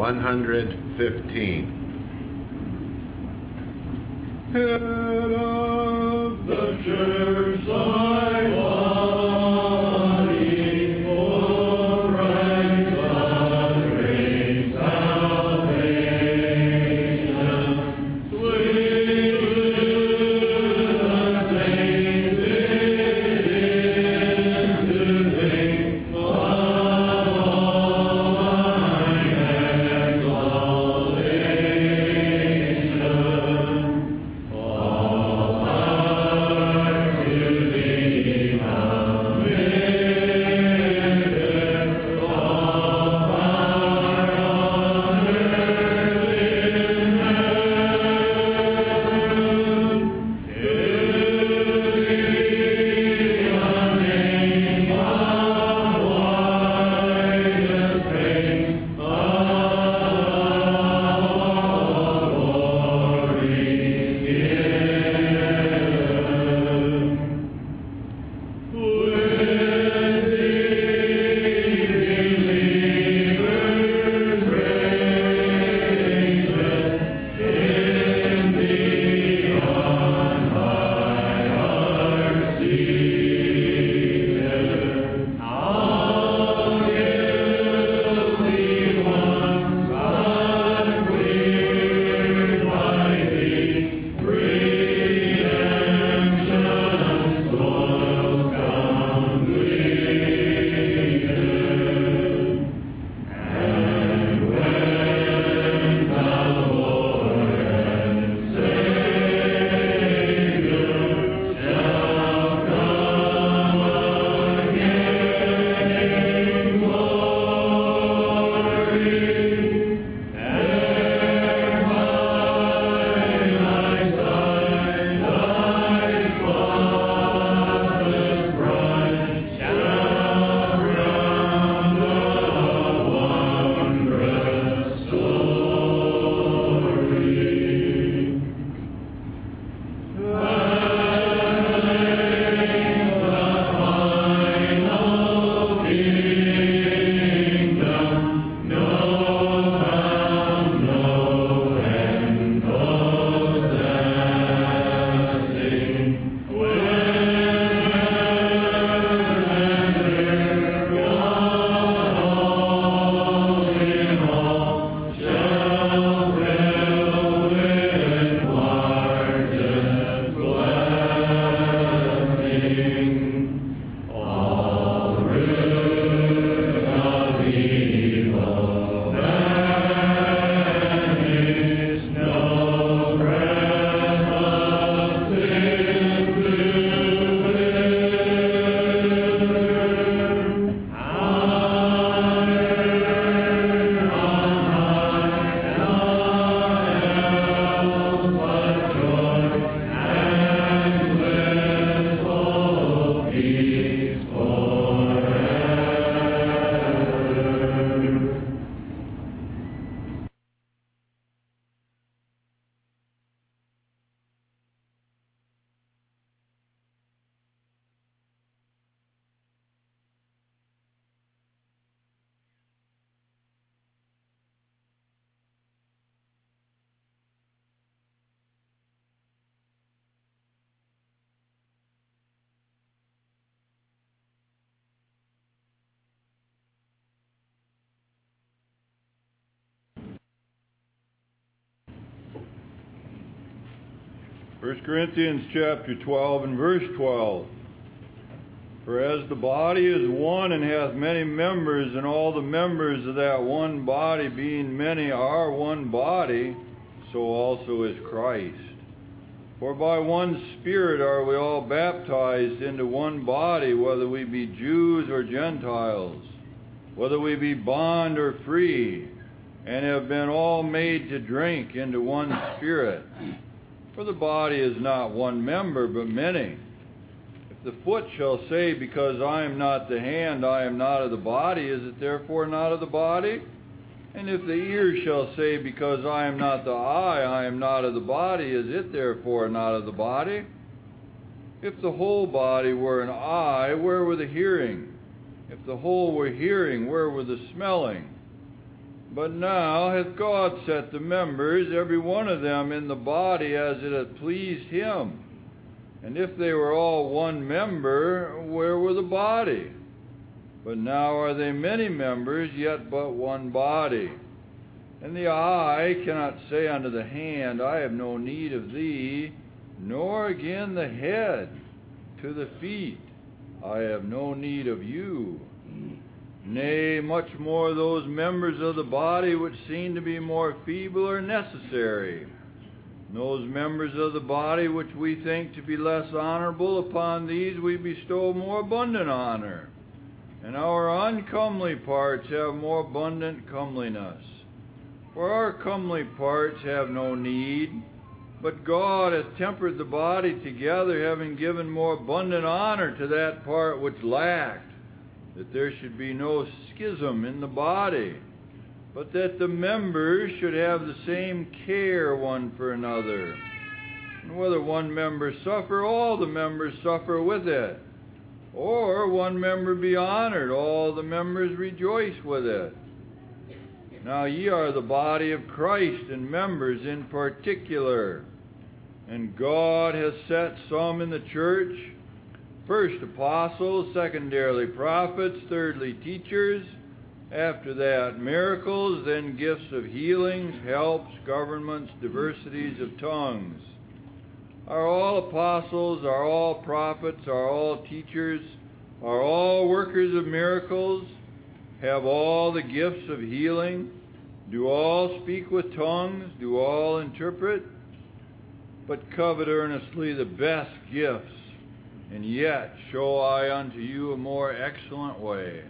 115. Head of the church, thy body, O Christ, the great salvation, sweet with the saints into thee, of all thine exaltation. All hearts to thee committed, all power on earth in heaven, to thee the name of wisest faith, of glory given. With thee believers raised, in thee on high are seated. All guilty ones uncleared by thee, redemption's spoils completed. And when the Lord and Savior shall come again in glory, there by thy side thy spotless bride shall crown the wondrous story. At length the final kingdom, no bound, no end possessing, when heaven and earth, God all in all, shall fill with largest blessing. All roots of evil vanish, no breath of sin to wither. Higher on high, naught else but joy and blissful peace forever. First Corinthians chapter 12 and verse 12. For as the body is one and hath many members, and all the members of that one body, being many, are one body, so also is Christ. For by one Spirit are we all baptized into one body, whether we be Jews or Gentiles, whether we be bond or free, and have been all made to drink into one Spirit. For the body is not one member, but many. If the foot shall say, because I am not the hand, I am not of the body, is it therefore not of the body? And if the ear shall say, because I am not the eye, I am not of the body, is it therefore not of the body? If the whole body were an eye, where were the hearing? If the whole were hearing, where were the smelling? But now hath God set the members, every one of them, in the body as it hath pleased him. And if they were all one member, where were the body? But now are they many members, yet but one body. And the eye cannot say unto the hand, I have no need of thee, nor again the head to the feet, I have no need of you. Nay, much more those members of the body which seem to be more feeble are necessary. Those members of the body which we think to be less honorable, upon these we bestow more abundant honor. And our uncomely parts have more abundant comeliness. For our comely parts have no need, but God hath tempered the body together, having given more abundant honor to that part which lacked, that there should be no schism in the body, but that the members should have the same care one for another. And whether one member suffer, all the members suffer with it. Or one member be honored, all the members rejoice with it. Now ye are the body of Christ, and members in particular. And God has set some in the church, first apostles, secondarily prophets, thirdly teachers, after that miracles, then gifts of healings, helps, governments, diversities of tongues. Are all apostles, are all prophets, are all teachers, are all workers of miracles, have all the gifts of healing, do all speak with tongues, do all interpret? But covet earnestly the best gifts, and yet show I unto you a more excellent way.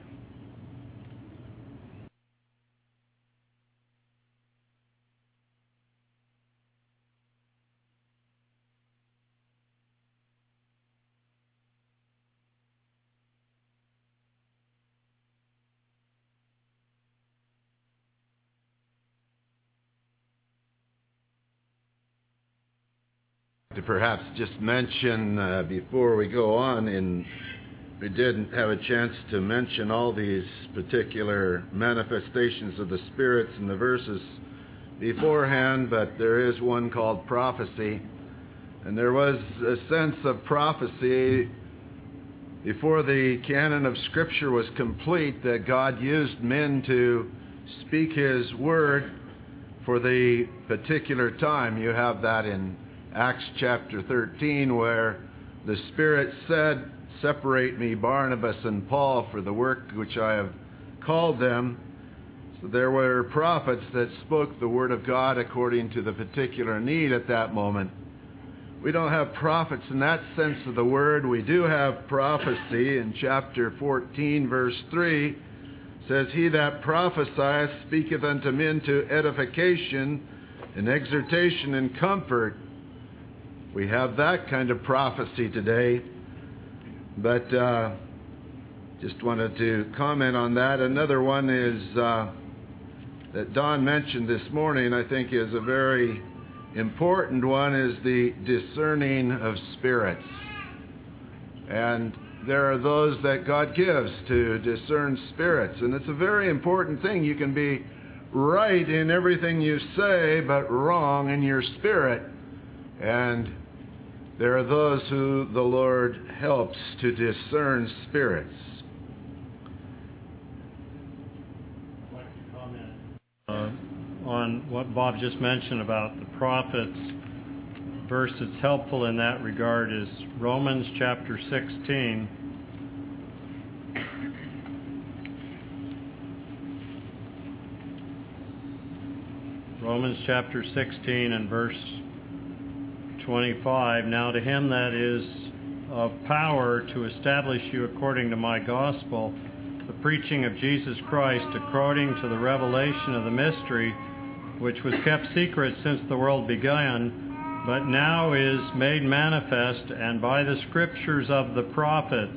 To perhaps just mention before we go on, we didn't have a chance to mention all these particular manifestations of the spirits in the verses beforehand, but there is one called prophecy. And there was a sense of prophecy before the canon of Scripture was complete, that God used men to speak His word for the particular time. You have that in Acts chapter 13, where the Spirit said, separate me, Barnabas and Paul, for the work which I have called them. So there were prophets that spoke the word of God according to the particular need at that moment. We don't have prophets in that sense of the word. We do have prophecy. In chapter 14, verse 3, says, He that prophesieth speaketh unto men to edification and exhortation and comfort. We have that kind of prophecy today, but just wanted to comment on that. Another one is that Don mentioned this morning, I think is a very important one, is the discerning of spirits. And there are those that God gives to discern spirits, and it's a very important thing. You can be right in everything you say, but wrong in your spirit. And there are those who the Lord helps to discern spirits. I'd like to comment on what Bob just mentioned about the prophets. Verse that's helpful in that regard is Romans chapter 16. Romans chapter 16 and verse 25, Now to him that is of power to establish you according to my gospel, the preaching of Jesus Christ according to the revelation of the mystery, which was kept secret since the world began, but now is made manifest, and by the scriptures of the prophets,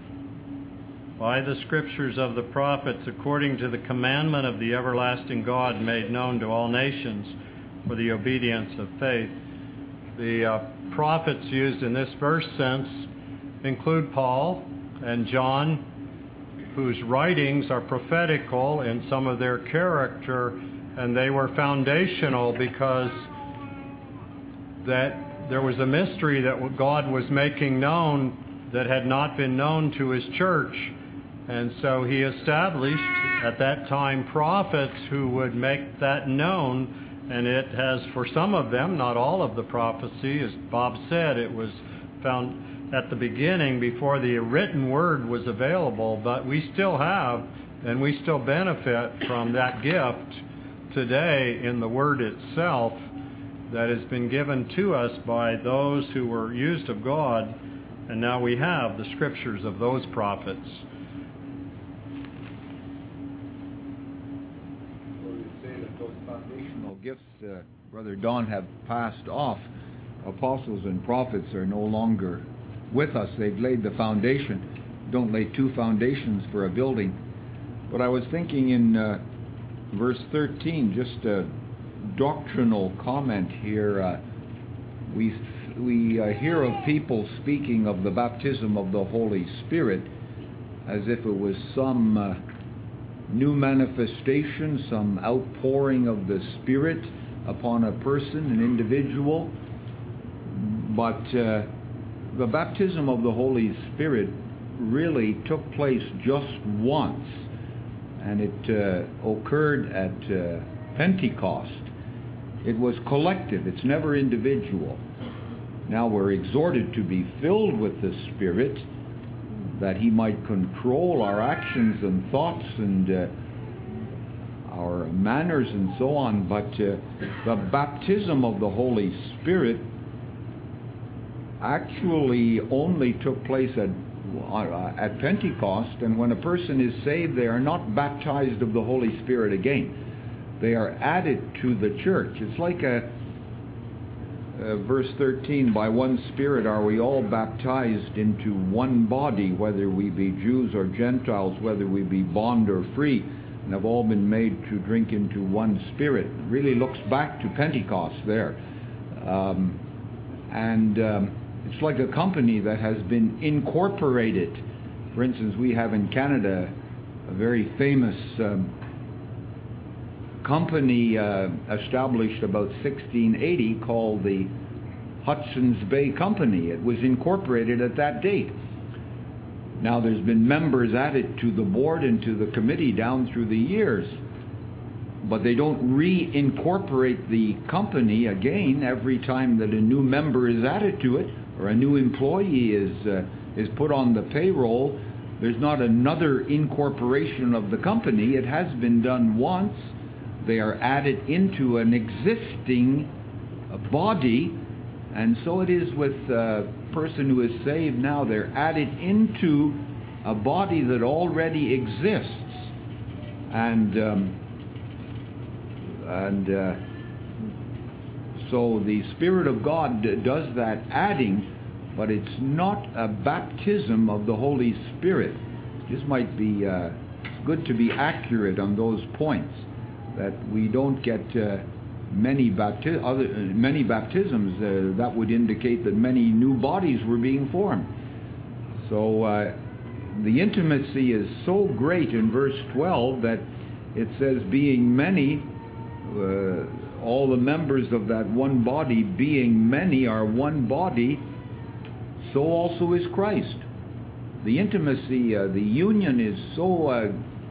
according to the commandment of the everlasting God, made known to all nations for the obedience of faith. The prophets used in this verse sense include Paul and John whose writings are prophetical in some of their character, and they were foundational because that there was a mystery that God was making known that had not been known to His church. And so He established at that time prophets who would make that known. And it has, for some of them, not all of the prophecy, as Bob said, it was found at the beginning before the written word was available. But we still have, and we still benefit from that gift today in the word itself that has been given to us by those who were used of God. And now we have the scriptures of those prophets. Gifts, Brother Don, have passed off. Apostles and prophets are no longer with us. They've laid the foundation. Don't lay two foundations for a building. But I was thinking in verse 13, just a doctrinal comment here. We hear of people speaking of the baptism of the Holy Spirit as if it was some new manifestation, some outpouring of the Spirit upon a person, an individual. But the baptism of the Holy Spirit really took place just once, and it occurred at Pentecost. It was collective, it's never individual. Now we're exhorted to be filled with the Spirit, that He might control our actions and thoughts and our manners and so on. But the baptism of the Holy Spirit actually only took place at Pentecost, and when a person is saved, they are not baptized of the Holy Spirit again. They are added to the church. It's like verse 13, by one Spirit are we all baptized into one body, whether we be Jews or Gentiles, whether we be bond or free, and have all been made to drink into one Spirit. It really looks back to Pentecost there. It's like a company that has been incorporated. For instance, we have in Canada a very famous company established about 1680 called the Hudson's Bay Company. It was incorporated at that date. Now there's been members added to the board and to the committee down through the years, but they don't reincorporate the company again every time that a new member is added to it or a new employee is put on the payroll. There's not another incorporation of the company. It has been done once. They are added into an existing body, and so it is with a person who is saved now. They're added into a body that already exists, so the Spirit of God does that adding, but it's not a baptism of the Holy Spirit. This might be good to be accurate on those points, that we don't get many baptisms. That would indicate that many new bodies were being formed. So the intimacy is so great in verse 12 that it says, being many, all the members of that one body, being many, are one body, so also is Christ. The intimacy, the union is so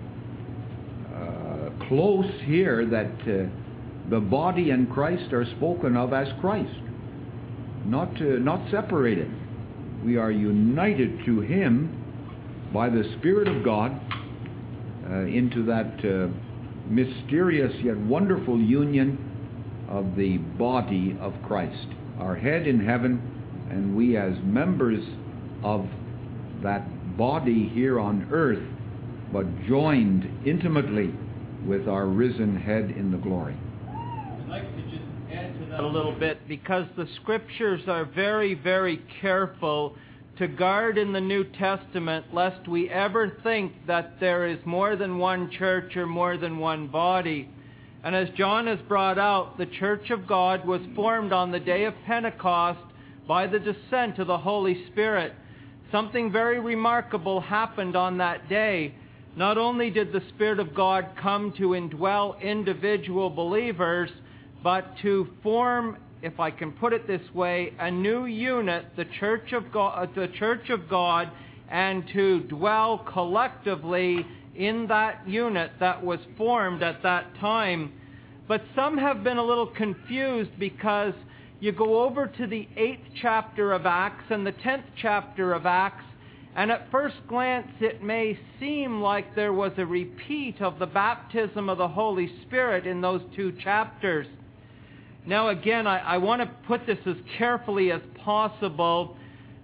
close here that the body and Christ are spoken of as Christ, not separated. We are united to Him by the Spirit of God into that mysterious yet wonderful union of the body of Christ, our head in heaven, and we as members of that body here on earth, but joined intimately with our risen head in the glory. I'd like to just add to that a little bit, because the Scriptures are very, very careful to guard in the New Testament lest we ever think that there is more than one church or more than one body. And as John has brought out, the Church of God was formed on the day of Pentecost by the descent of the Holy Spirit. Something very remarkable happened on that day. not only did the Spirit of God come to indwell individual believers, but to form, if I can put it this way, a new unit, the Church of God, and to dwell collectively in that unit that was formed at that time. But some have been a little confused because you go over to the 8th chapter of Acts and the 10th chapter of Acts, and at first glance it may seem like there was a repeat of the baptism of the Holy Spirit in those two chapters. Now again, I want to put this as carefully as possible,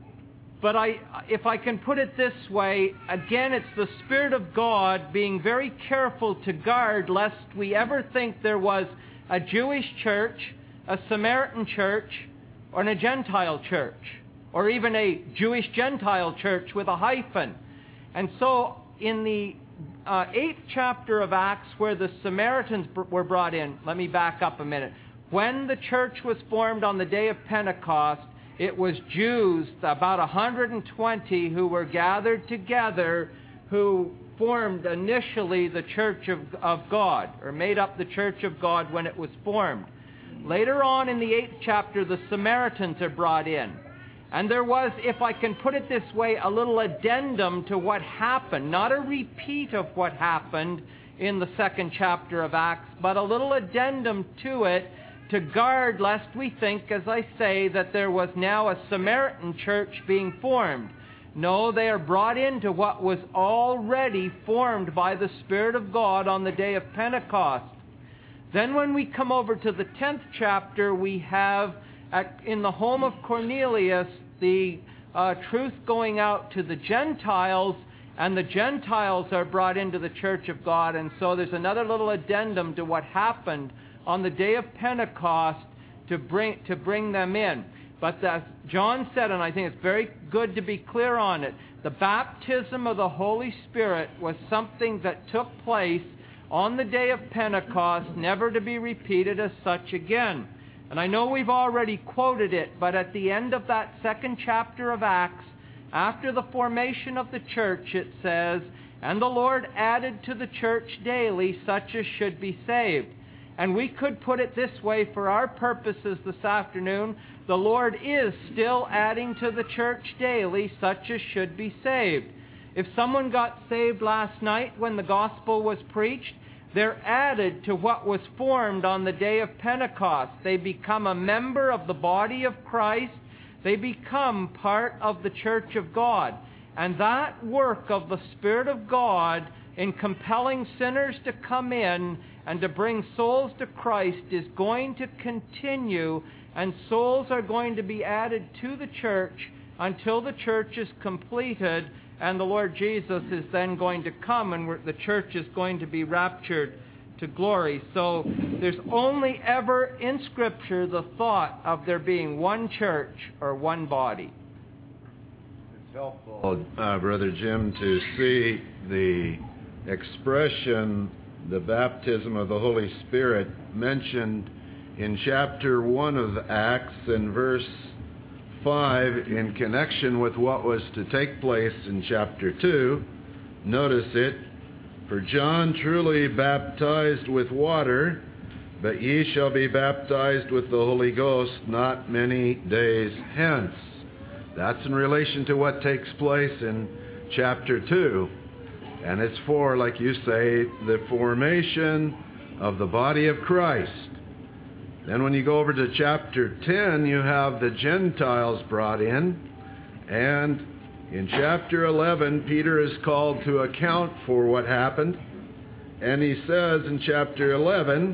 but if I can put it this way, again, it's the Spirit of God being very careful to guard lest we ever think there was a Jewish church, a Samaritan church, or a Gentile church, or even a Jewish-Gentile church with a hyphen. And so in the 8th chapter of Acts, where the Samaritans were brought in, let me back up a minute. When the church was formed on the day of Pentecost, it was Jews, about 120, who were gathered together, who formed initially the Church of God, or made up the Church of God when it was formed. Later on in the 8th chapter, the Samaritans are brought in. And there was, if I can put it this way, a little addendum to what happened. Not a repeat of what happened in the 2nd chapter of Acts, but a little addendum to it to guard lest we think, as I say, that there was now a Samaritan church being formed. No, they are brought into what was already formed by the Spirit of God on the day of Pentecost. Then when we come over to the 10th chapter, we have, in the home of Cornelius, the truth going out to the Gentiles, and the Gentiles are brought into the Church of God. And so there's another little addendum to what happened on the day of Pentecost to bring them in. But as John said, and I think it's very good to be clear on it, the baptism of the Holy Spirit was something that took place on the day of Pentecost, never to be repeated as such again. And I know we've already quoted it, but at the end of that 2nd chapter of Acts, after the formation of the church, it says, "And the Lord added to the church daily such as should be saved." And we could put it this way for our purposes this afternoon: the Lord is still adding to the church daily such as should be saved. If someone got saved last night when the gospel was preached, they're added to what was formed on the day of Pentecost. They become a member of the body of Christ. They become part of the Church of God. And that work of the Spirit of God in compelling sinners to come in and to bring souls to Christ is going to continue, and souls are going to be added to the church until the church is completed, and the Lord Jesus is then going to come, and the church is going to be raptured to glory. So there's only ever in Scripture the thought of there being one church or one body. It's helpful, Brother Jim, to see the expression, the baptism of the Holy Spirit, mentioned in chapter 1 of Acts and verse 5 in connection with what was to take place in chapter 2. Notice it: "For John truly baptized with water, but ye shall be baptized with the Holy Ghost not many days hence." That's in relation to what takes place in chapter 2. And it's for, like you say, the formation of the body of Christ. Then when you go over to chapter 10, you have the Gentiles brought in. And in chapter 11, Peter is called to account for what happened. And he says in chapter 11,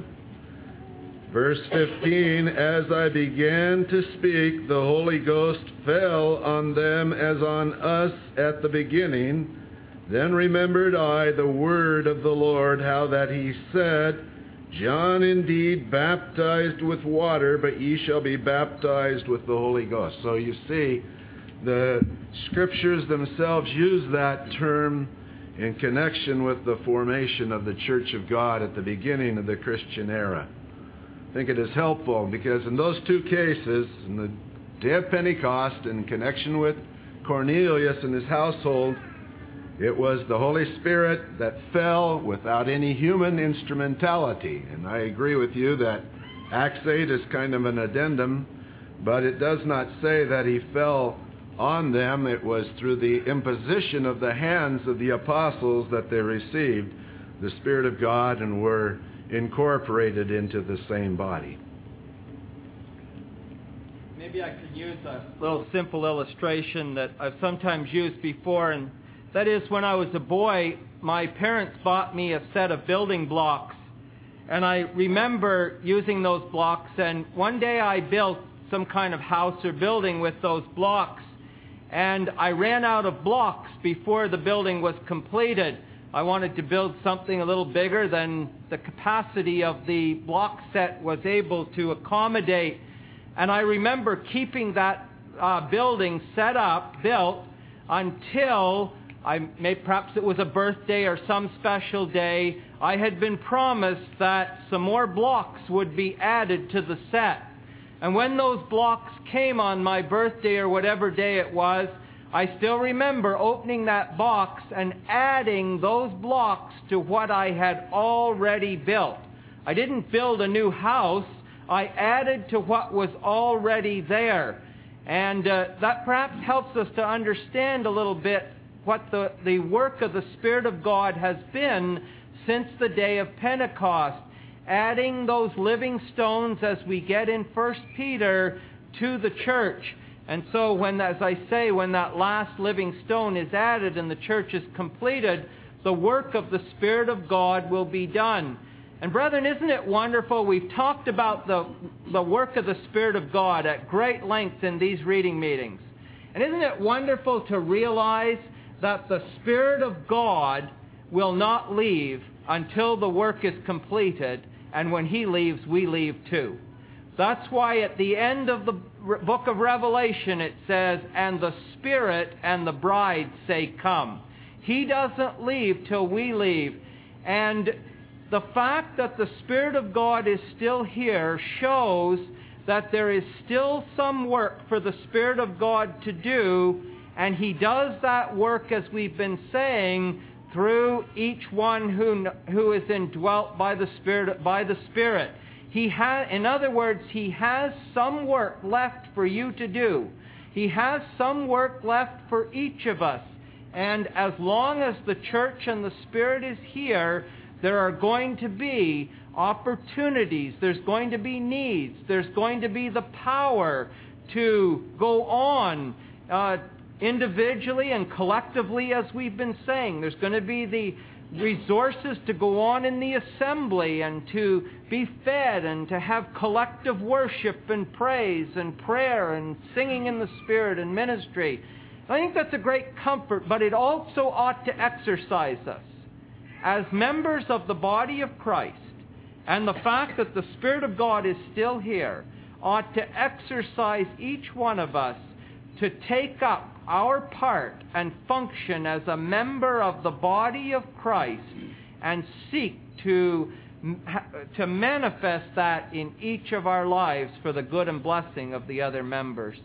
verse 15, "As I began to speak, the Holy Ghost fell on them as on us at the beginning. Then remembered I the word of the Lord, how that he said, John indeed baptized with water, but ye shall be baptized with the Holy Ghost." So you see, the Scriptures themselves use that term in connection with the formation of the Church of God at the beginning of the Christian era. I think it is helpful because in those two cases, in the day of Pentecost, in connection with Cornelius and his household, It was the Holy Spirit that fell without any human instrumentality. And I agree with you that Acts 8 is kind of an addendum, but it does not say that he fell on them. It was through the imposition of the hands of the apostles that they received the Spirit of God and were incorporated into the same body. Maybe I could use a little simple illustration that I've sometimes used before, and that is, when I was a boy, my parents bought me a set of building blocks, and I remember using those blocks, and one day I built some kind of house or building with those blocks, and I ran out of blocks before the building was completed. I wanted to build something a little bigger than the capacity of the block set was able to accommodate. And I remember keeping that building built, until perhaps it was a birthday or some special day, I had been promised that some more blocks would be added to the set. And when those blocks came on my birthday or whatever day it was, I still remember opening that box and adding those blocks to what I had already built. I didn't build a new house. I added to what was already there. And that perhaps helps us to understand a little bit what the work of the Spirit of God has been since the day of Pentecost, adding those living stones as we get in 1 Peter to the church. And so when that last living stone is added and the church is completed, the work of the Spirit of God will be done. And brethren, isn't it wonderful? We've talked about the work of the Spirit of God at great length in these reading meetings. And isn't it wonderful to realize that the Spirit of God will not leave until the work is completed, and when He leaves, we leave too. That's why at the end of the book of Revelation it says, "And the Spirit and the bride say, 'Come.'" He doesn't leave till we leave. And the fact that the Spirit of God is still here shows that there is still some work for the Spirit of God to do, and He does that work, as we've been saying, through each one who is indwelt by the Spirit. In other words, He has some work left for you to do. He has some work left for each of us. And as long as the church and the Spirit is here, there are going to be opportunities. There's going to be needs. There's going to be the power to go on individually and collectively, as we've been saying. There's going to be the resources to go on in the assembly and to be fed and to have collective worship and praise and prayer and singing in the Spirit and ministry. I think that's a great comfort, but it also ought to exercise us as members of the body of Christ. And the fact that the Spirit of God is still here ought to exercise each one of us to take up our part and function as a member of the body of Christ and seek to manifest that in each of our lives for the good and blessing of the other members.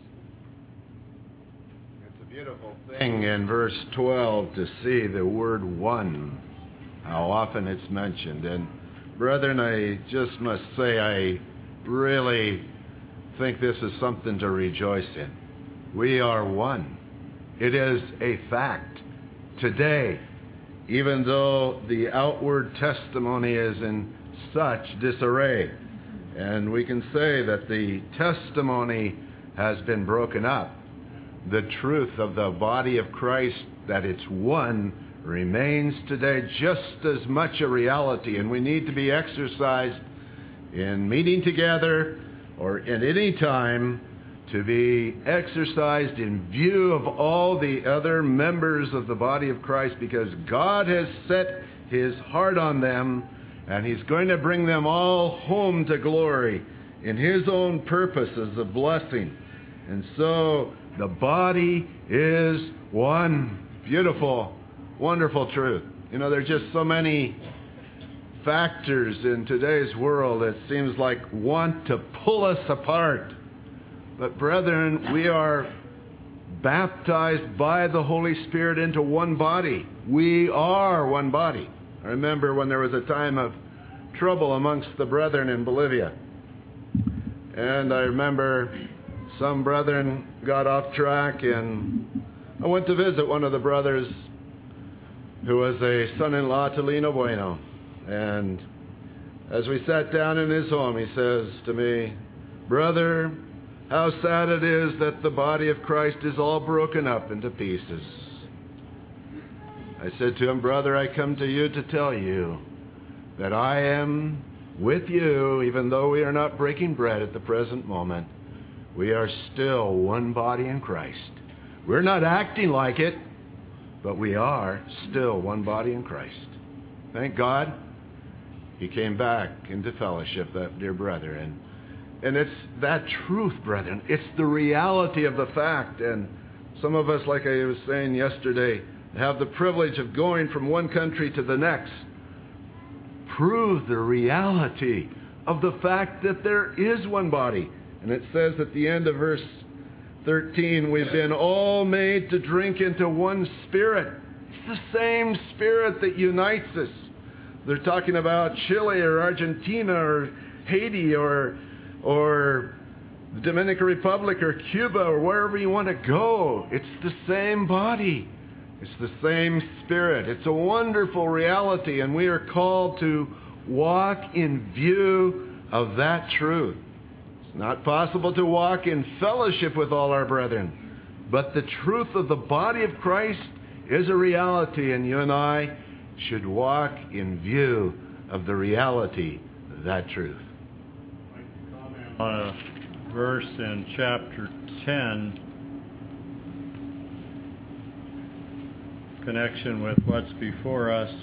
It's a beautiful thing in verse 12 to see the word one, how often it's mentioned. And brethren, I just must say I really think this is something to rejoice in. We are one. It is a fact today, even though the outward testimony is in such disarray. And we can say that the testimony has been broken up. The truth of the body of Christ, that it's one, remains today just as much a reality. And we need to be exercised in meeting together or at any time, to be exercised in view of all the other members of the body of Christ, because God has set His heart on them, and He's going to bring them all home to glory in His own purposes of blessing. And so the body is one. Beautiful, wonderful truth. You know, there's just so many factors in today's world that seems like want to pull us apart. But brethren, we are baptized by the Holy Spirit into one body. We are one body. I remember when there was a time of trouble amongst the brethren in Bolivia. And I remember some brethren got off track, and I went to visit one of the brothers who was a son-in-law to Lino Bueno. And as we sat down in his home, he says to me, "Brother, how sad it is that the body of Christ is all broken up into pieces." I said to him, "Brother, I come to you to tell you that I am with you, even though we are not breaking bread at the present moment. We are still one body in Christ. We're not acting like it, but we are still one body in Christ." Thank God he came back into fellowship, that dear brother. And it's that truth, brethren. It's the reality of the fact. And some of us, like I was saying yesterday, have the privilege of going from one country to the next. Prove the reality of the fact that there is one body. And it says at the end of verse 13, we've been all made to drink into one spirit. It's the same spirit that unites us. They're talking about Chile or Argentina or Haiti or the Dominican Republic or Cuba or wherever you want to go. It's the same body. It's the same spirit. It's a wonderful reality, and we are called to walk in view of that truth. It's not possible to walk in fellowship with all our brethren, but the truth of the body of Christ is a reality, and you and I should walk in view of the reality of that truth. On a verse in chapter 10, connection with what's before us.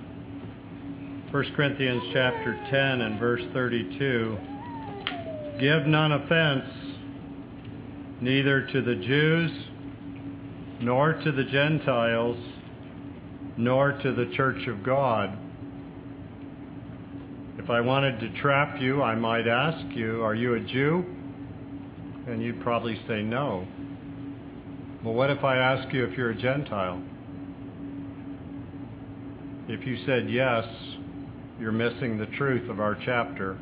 1 Corinthians chapter 10 and verse 32. Give none offense, neither to the Jews, nor to the Gentiles, nor to the church of God. If I wanted to trap you, I might ask you, are you a Jew? And you'd probably say no. Well, what if I ask you if you're a Gentile? If you said yes, you're missing the truth of our chapter.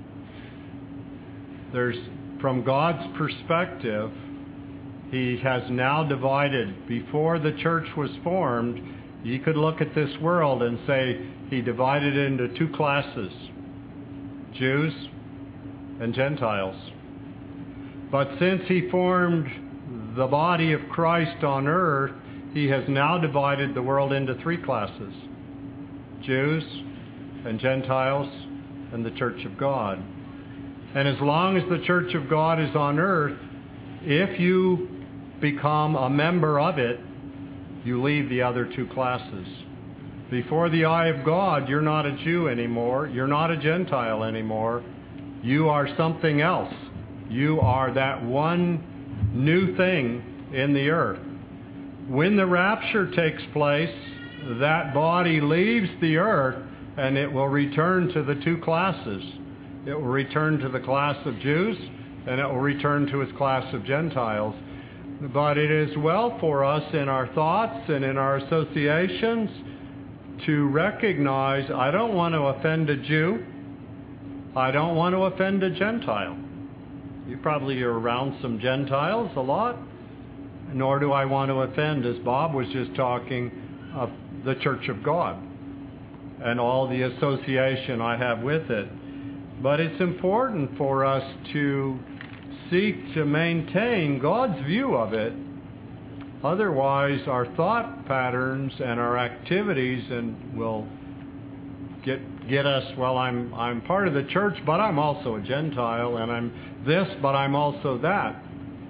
From God's perspective, He has now divided. Before the church was formed, you could look at this world and say He divided it into two classes, Jews and Gentiles. But since He formed the body of Christ on earth, He has now divided the world into three classes, Jews and Gentiles and the church of God. And as long as the church of God is on earth, if you become a member of it, you leave the other two classes. Before the eye of God, you're not a Jew anymore. You're not a Gentile anymore. You are something else. You are that one new thing in the earth. When the rapture takes place, that body leaves the earth and it will return to the two classes. It will return to the class of Jews and it will return to its class of Gentiles. But it is well for us in our thoughts and in our associations to recognize, I don't want to offend a Jew. I don't want to offend a Gentile. You probably are around some Gentiles a lot. Nor do I want to offend, as Bob was just talking, of the Church of God and all the association I have with it. But it's important for us to seek to maintain God's view of it. Otherwise, our thought patterns and our activities will get us, well, I'm part of the church, but I'm also a Gentile, and I'm this, but I'm also that.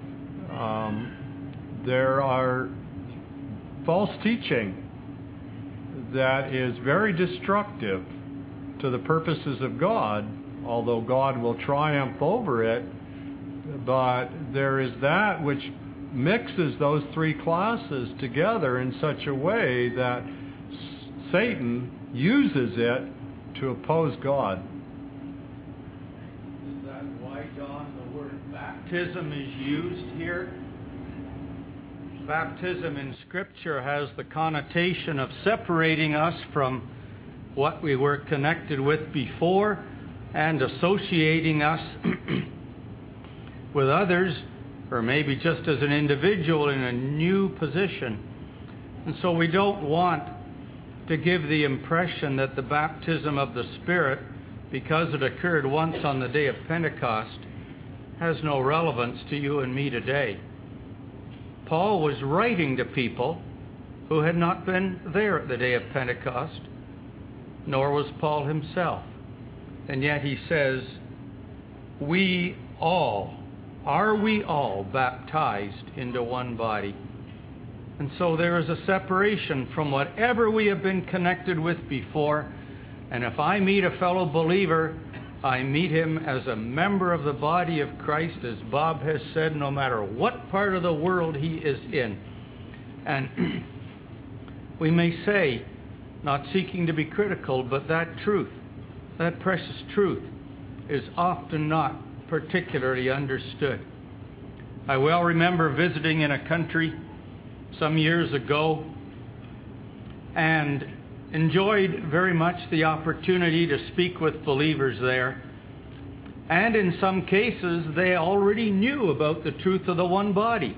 There are false teaching that is very destructive to the purposes of God, although God will triumph over it. But there is that which mixes those three classes together in such a way that Satan uses it to oppose God. Is that why, Don, the word baptism is used here? Baptism in Scripture has the connotation of separating us from what we were connected with before and associating us with others, or maybe just as an individual in a new position. And so we don't want to give the impression that the baptism of the Spirit, because it occurred once on the day of Pentecost, has no relevance to you and me today. Paul was writing to people who had not been there at the day of Pentecost, nor was Paul himself. And yet he says, are we all baptized into one body? And so there is a separation from whatever we have been connected with before. And if I meet a fellow believer, I meet him as a member of the body of Christ, as Bob has said, no matter what part of the world he is in. And we may say, not seeking to be critical, but that truth, that precious truth, is often not particularly understood. I well remember visiting in a country some years ago and enjoyed very much the opportunity to speak with believers there. And in some cases, they already knew about the truth of the one body.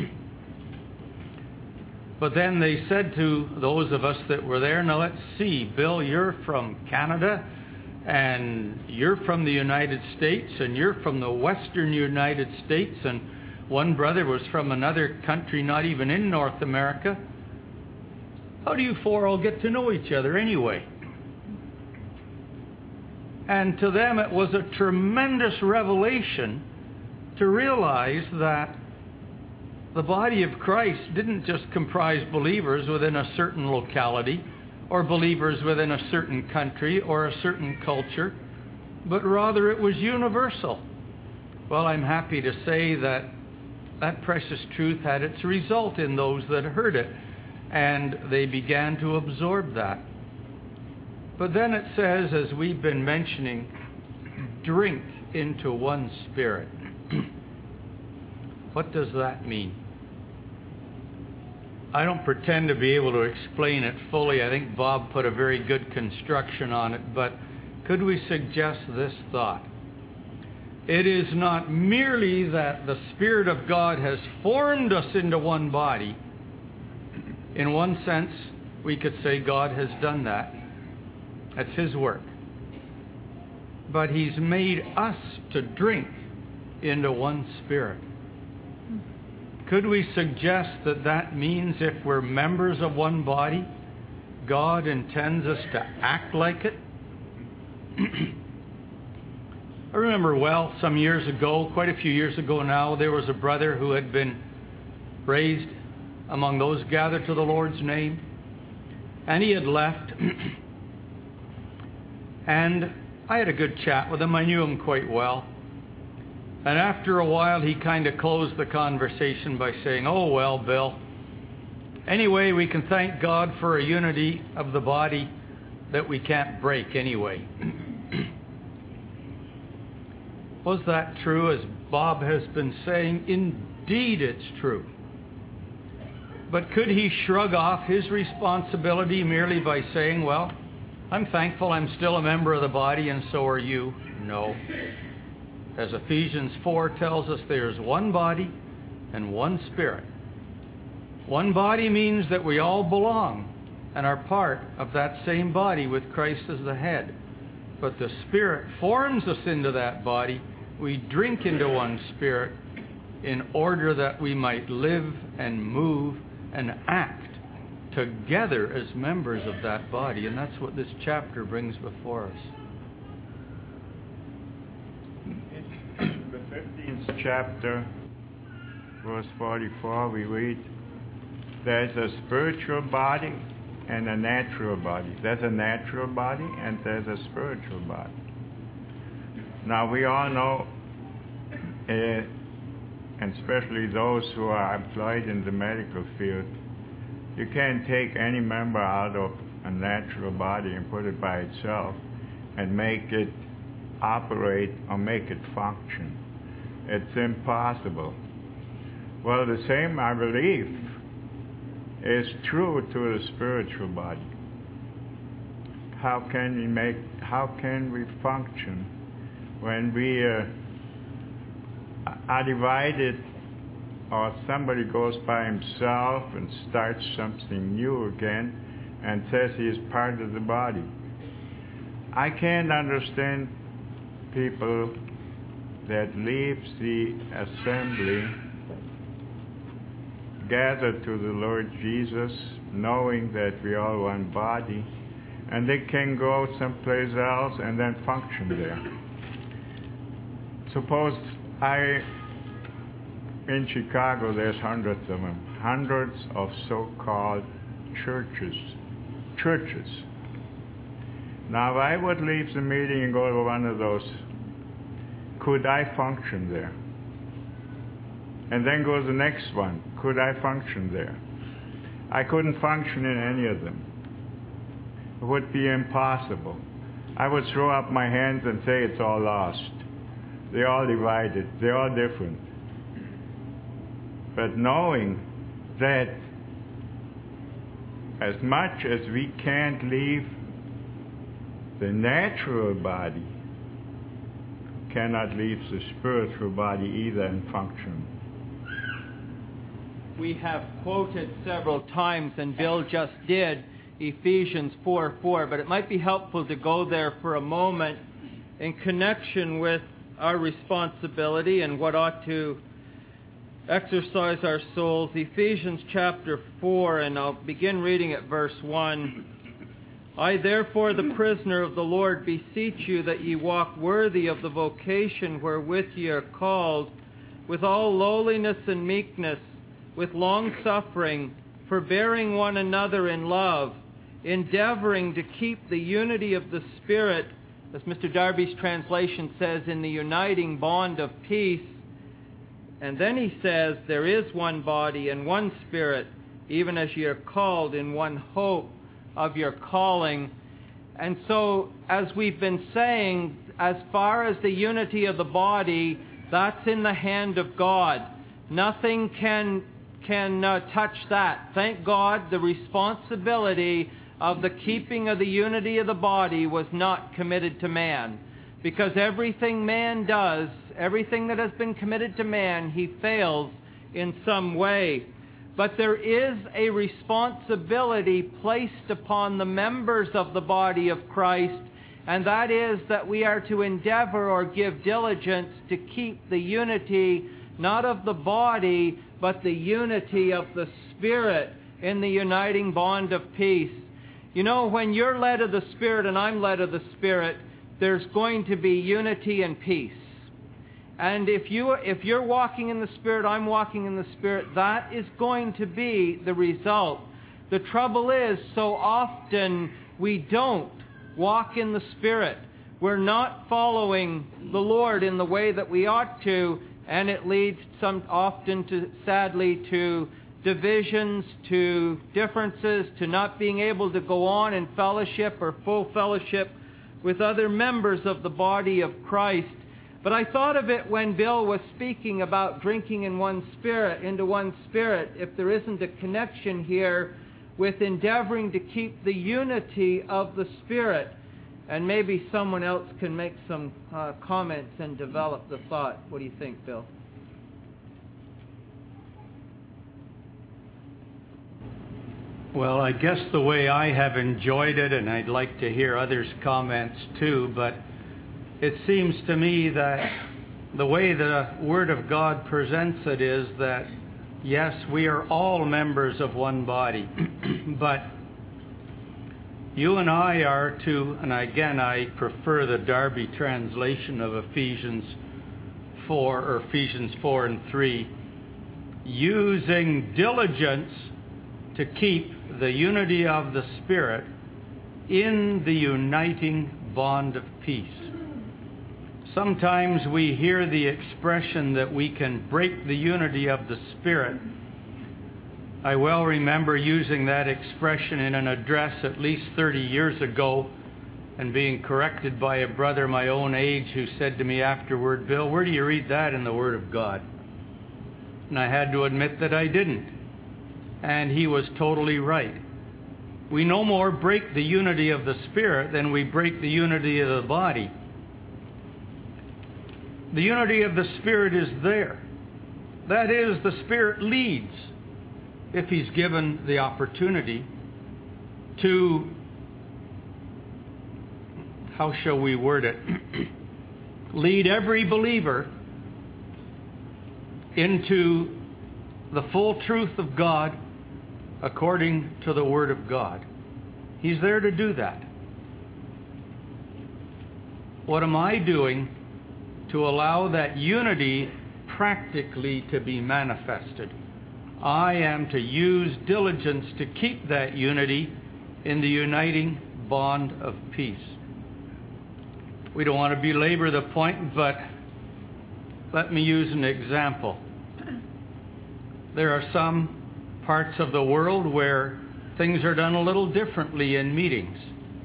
But then they said to those of us that were there, now let's see, Bill, you're from Canada, and you're from the United States, and you're from the western United States, and one brother was from another country not even in North America. How do you four all get to know each other anyway? And to them it was a tremendous revelation to realize that the body of Christ didn't just comprise believers within a certain locality or believers within a certain country or a certain culture, but rather it was universal. Well, I'm happy to say that that precious truth had its result in those that heard it, and they began to absorb that. But then it says, as we've been mentioning, drink into one Spirit. What does that mean? I don't pretend to be able to explain it fully. I think Bob put a very good construction on it, but could we suggest this thought? It is not merely that the Spirit of God has formed us into one body. In one sense, we could say God has done that. That's His work. But He's made us to drink into one Spirit. Could we suggest that that means if we're members of one body, God intends us to act like it? I remember well, some years ago, quite a few years ago now, there was a brother who had been raised among those gathered to the Lord's name, and he had left. And I had a good chat with him. I knew him quite well. And after a while, he kind of closed the conversation by saying, "Oh, well, Bill, anyway, we can thank God for a unity of the body that we can't break anyway." Was that true, as Bob has been saying? Indeed, it's true. But could he shrug off his responsibility merely by saying, "Well, I'm thankful I'm still a member of the body, and so are you"? No. As Ephesians 4 tells us, there's one body and one Spirit. One body means that we all belong and are part of that same body with Christ as the head. But the Spirit forms us into that body. We drink into one Spirit in order that we might live and move and act together as members of that body. And that's what this chapter brings before us. The 15th chapter, verse 44, we read, there's a spiritual body and a natural body. There's a natural body and there's a spiritual body. Now we all know, and especially those who are employed in the medical field, you can't take any member out of a natural body and put it by itself and make it operate or make it function. It's impossible. Well, the same, I believe, is true to the spiritual body. How can we function when we are divided, or somebody goes by himself and starts something new again and says he is part of the body? I can't understand people that leave the assembly, gather to the Lord Jesus, knowing that we are one body, and they can go someplace else and then function there. Suppose in Chicago there's hundreds of them, hundreds of so-called churches. Now, if I would leave the meeting and go to one of those, could I function there? And then go to the next one. Could I function there? I couldn't function in any of them. It would be impossible. I would throw up my hands and say it's all lost. They're all divided. They're all different. But knowing that as much as we can't leave the natural body, cannot leave the spiritual body either and function. We have quoted several times, and Bill just did, Ephesians 4:4, but it might be helpful to go there for a moment in connection with our responsibility and what ought to exercise our souls. Ephesians chapter 4, and I'll begin reading at verse 1. I, therefore, the prisoner of the Lord, beseech you that ye walk worthy of the vocation wherewith ye are called, with all lowliness and meekness, with long-suffering, forbearing one another in love, endeavoring to keep the unity of the Spirit, as Mr. Darby's translation says, in the uniting bond of peace. And then he says, there is one body and one Spirit, even as ye are called in one hope of your calling. And so, as we've been saying, as far as the unity of the body, that's in the hand of God. Nothing can touch that. Thank God the responsibility of the keeping of the unity of the body was not committed to man. Because everything man does, everything that has been committed to man, he fails in some way. But there is a responsibility placed upon the members of the body of Christ, and that is that we are to endeavor or give diligence to keep the unity, not of the body, but the unity of the Spirit in the uniting bond of peace. You know, when you're led of the Spirit and I'm led of the Spirit, there's going to be unity and peace. And if you're walking in the Spirit, I'm walking in the Spirit, that is going to be the result. The trouble is, so often we don't walk in the Spirit. We're not following the Lord in the way that we ought to, and it leads sadly to divisions, to differences, to not being able to go on in fellowship or full fellowship with other members of the body of Christ. But I thought of it when Bill was speaking about drinking in one spirit, into one spirit, if there isn't a connection here with endeavoring to keep the unity of the Spirit. And maybe someone else can make some comments and develop the thought. What do you think, Bill? Well, I guess the way I have enjoyed it, and I'd like to hear others' comments too, but it seems to me that the way the Word of God presents it is that, yes, we are all members of one body, but you and I are to, and again I prefer the Darby translation of Ephesians 4 and 3, using diligence to keep the unity of the Spirit in the uniting bond of peace. Sometimes we hear the expression that we can break the unity of the Spirit. I well remember using that expression in an address at least 30 years ago and being corrected by a brother my own age who said to me afterward, Bill, where do you read that in the Word of God? And I had to admit that I didn't. and he was totally right. We no more break the unity of the Spirit than we break the unity of the body. The unity of the Spirit is there. That is, the Spirit leads, if he's given the opportunity, to, how shall we word it, lead every believer into the full truth of God according to the Word of God. He's there to do that. What am I doing to allow that unity practically to be manifested? I am to use diligence to keep that unity in the uniting bond of peace. We don't want to belabor the point, but let me use an example. There are some parts of the world where things are done a little differently in meetings.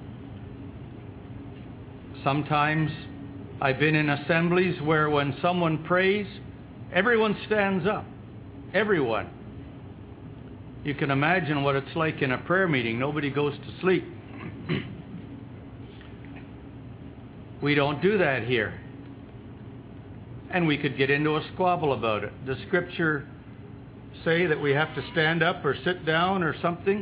Sometimes I've been in assemblies where when someone prays, everyone stands up. Everyone. You can imagine what it's like in a prayer meeting. Nobody goes to sleep. We don't do that here. And we could get into a squabble about it. Does Scripture say that we have to stand up or sit down or something?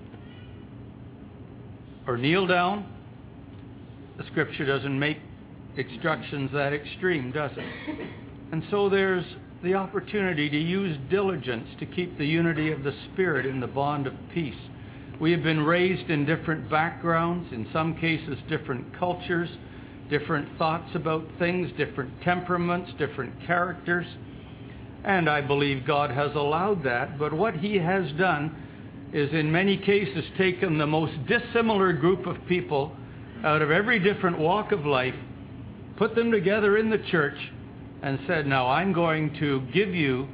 Or kneel down? The Scripture doesn't make instructions that extreme, does it? And so there's the opportunity to use diligence to keep the unity of the Spirit in the bond of peace. We have been raised in different backgrounds, in some cases different cultures, different thoughts about things, different temperaments, different characters. And I believe God has allowed that. But what He has done is in many cases taken the most dissimilar group of people out of every different walk of life, put them together in the church, and said, now I'm going to give you,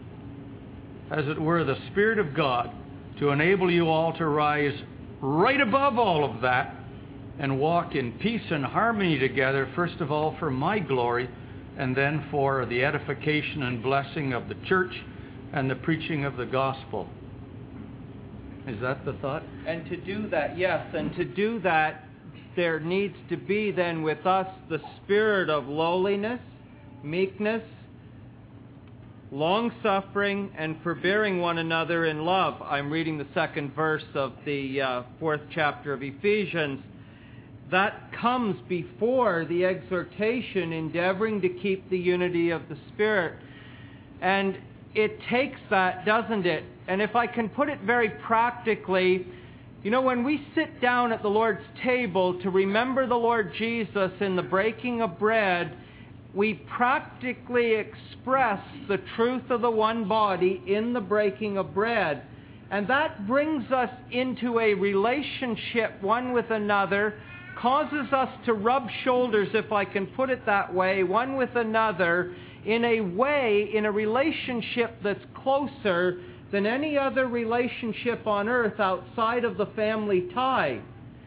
as it were, the Spirit of God to enable you all to rise right above all of that and walk in peace and harmony together, first of all for my glory, and then for the edification and blessing of the church and the preaching of the gospel. Is that the thought? And to do that, yes, and to do that, there needs to be then with us the spirit of lowliness, meekness, long-suffering, and forbearing one another in love. I'm reading the second verse of the 4th chapter of Ephesians. That comes before the exhortation, endeavoring to keep the unity of the Spirit. And it takes that, doesn't it? And if I can put it very practically, you know, when we sit down at the Lord's table to remember the Lord Jesus in the breaking of bread, we practically express the truth of the one body in the breaking of bread. And that brings us into a relationship one with another, causes us to rub shoulders, if I can put it that way, one with another, in a way, in a relationship that's closer than any other relationship on earth outside of the family tie.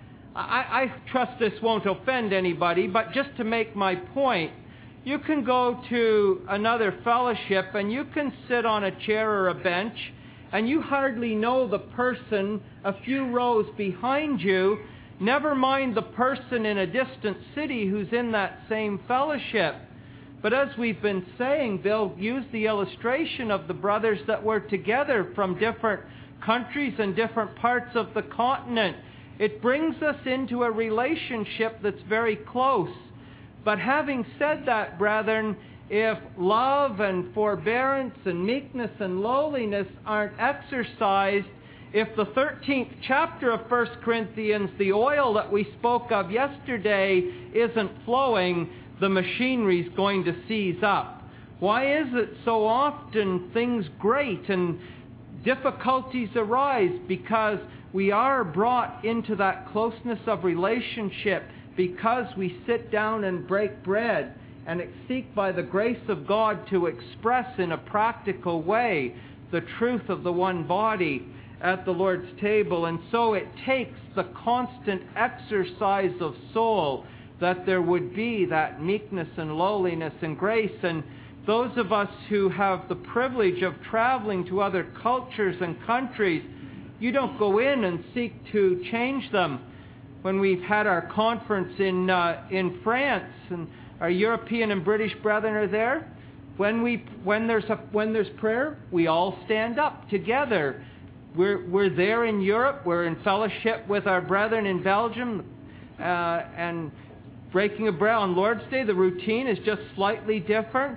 I trust this won't offend anybody, but just to make my point, you can go to another fellowship and you can sit on a chair or a bench and you hardly know the person a few rows behind you, never mind the person in a distant city who's in that same fellowship. But as we've been saying, Bill used the illustration of the brothers that were together from different countries and different parts of the continent. It brings us into a relationship that's very close. But having said that, brethren, if love and forbearance and meekness and lowliness aren't exercised, if the 13th chapter of 1 Corinthians, the oil that we spoke of yesterday, isn't flowing, the machinery's going to seize up. Why is it so often things grate and difficulties arise? Because we are brought into that closeness of relationship because we sit down and break bread and seek by the grace of God to express in a practical way the truth of the one body at the Lord's table. And so it takes the constant exercise of soul that there would be that meekness and lowliness and grace. And those of us who have the privilege of traveling to other cultures and countries, you don't go in and seek to change them. When we've had our conference in France, and our European and British brethren are there, when there's prayer, we all stand up together. We're there in Europe. We're in fellowship with our brethren in Belgium, and breaking of bread on Lord's Day. The routine is just slightly different.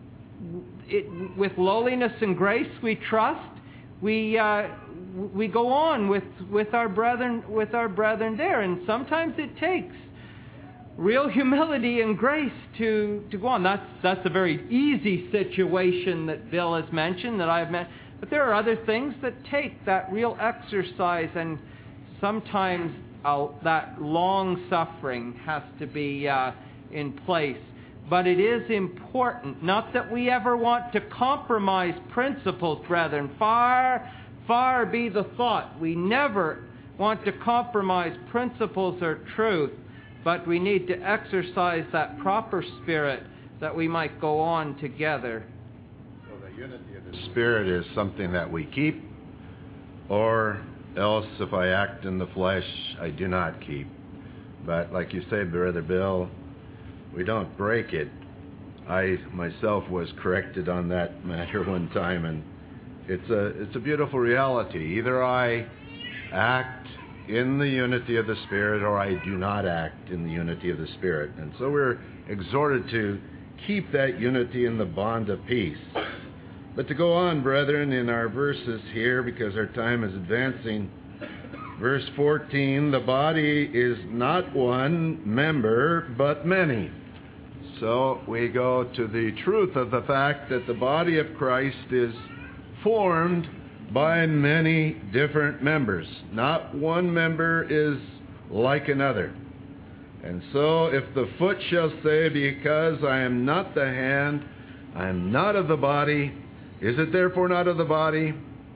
With lowliness and grace, we trust. We go on with our brethren there, and sometimes it takes real humility and grace to go on. That's a very easy situation that Bill has mentioned, that I've mentioned. But there are other things that take that real exercise, and sometimes that long suffering has to be in place. But it is important, not that we ever want to compromise principles, brethren. Far, far be the thought. We never want to compromise principles or truth, but we need to exercise that proper spirit that we might go on together. So the unity of the Spirit is something that we keep, or else if I act in the flesh, I do not keep. But like you say, Brother Bill, we don't break it. I myself was corrected on that matter one time, and it's a beautiful reality. Either I act in the unity of the Spirit, or I do not act in the unity of the Spirit. And so we're exhorted to keep that unity in the bond of peace. But to go on, brethren, in our verses here, because our time is advancing, verse 14, the body is not one member, but many. So we go to the truth of the fact that the body of Christ is formed by many different members. Not one member is like another. And so if the foot shall say, because I am not the hand, I am not of the body, is it therefore not of the body?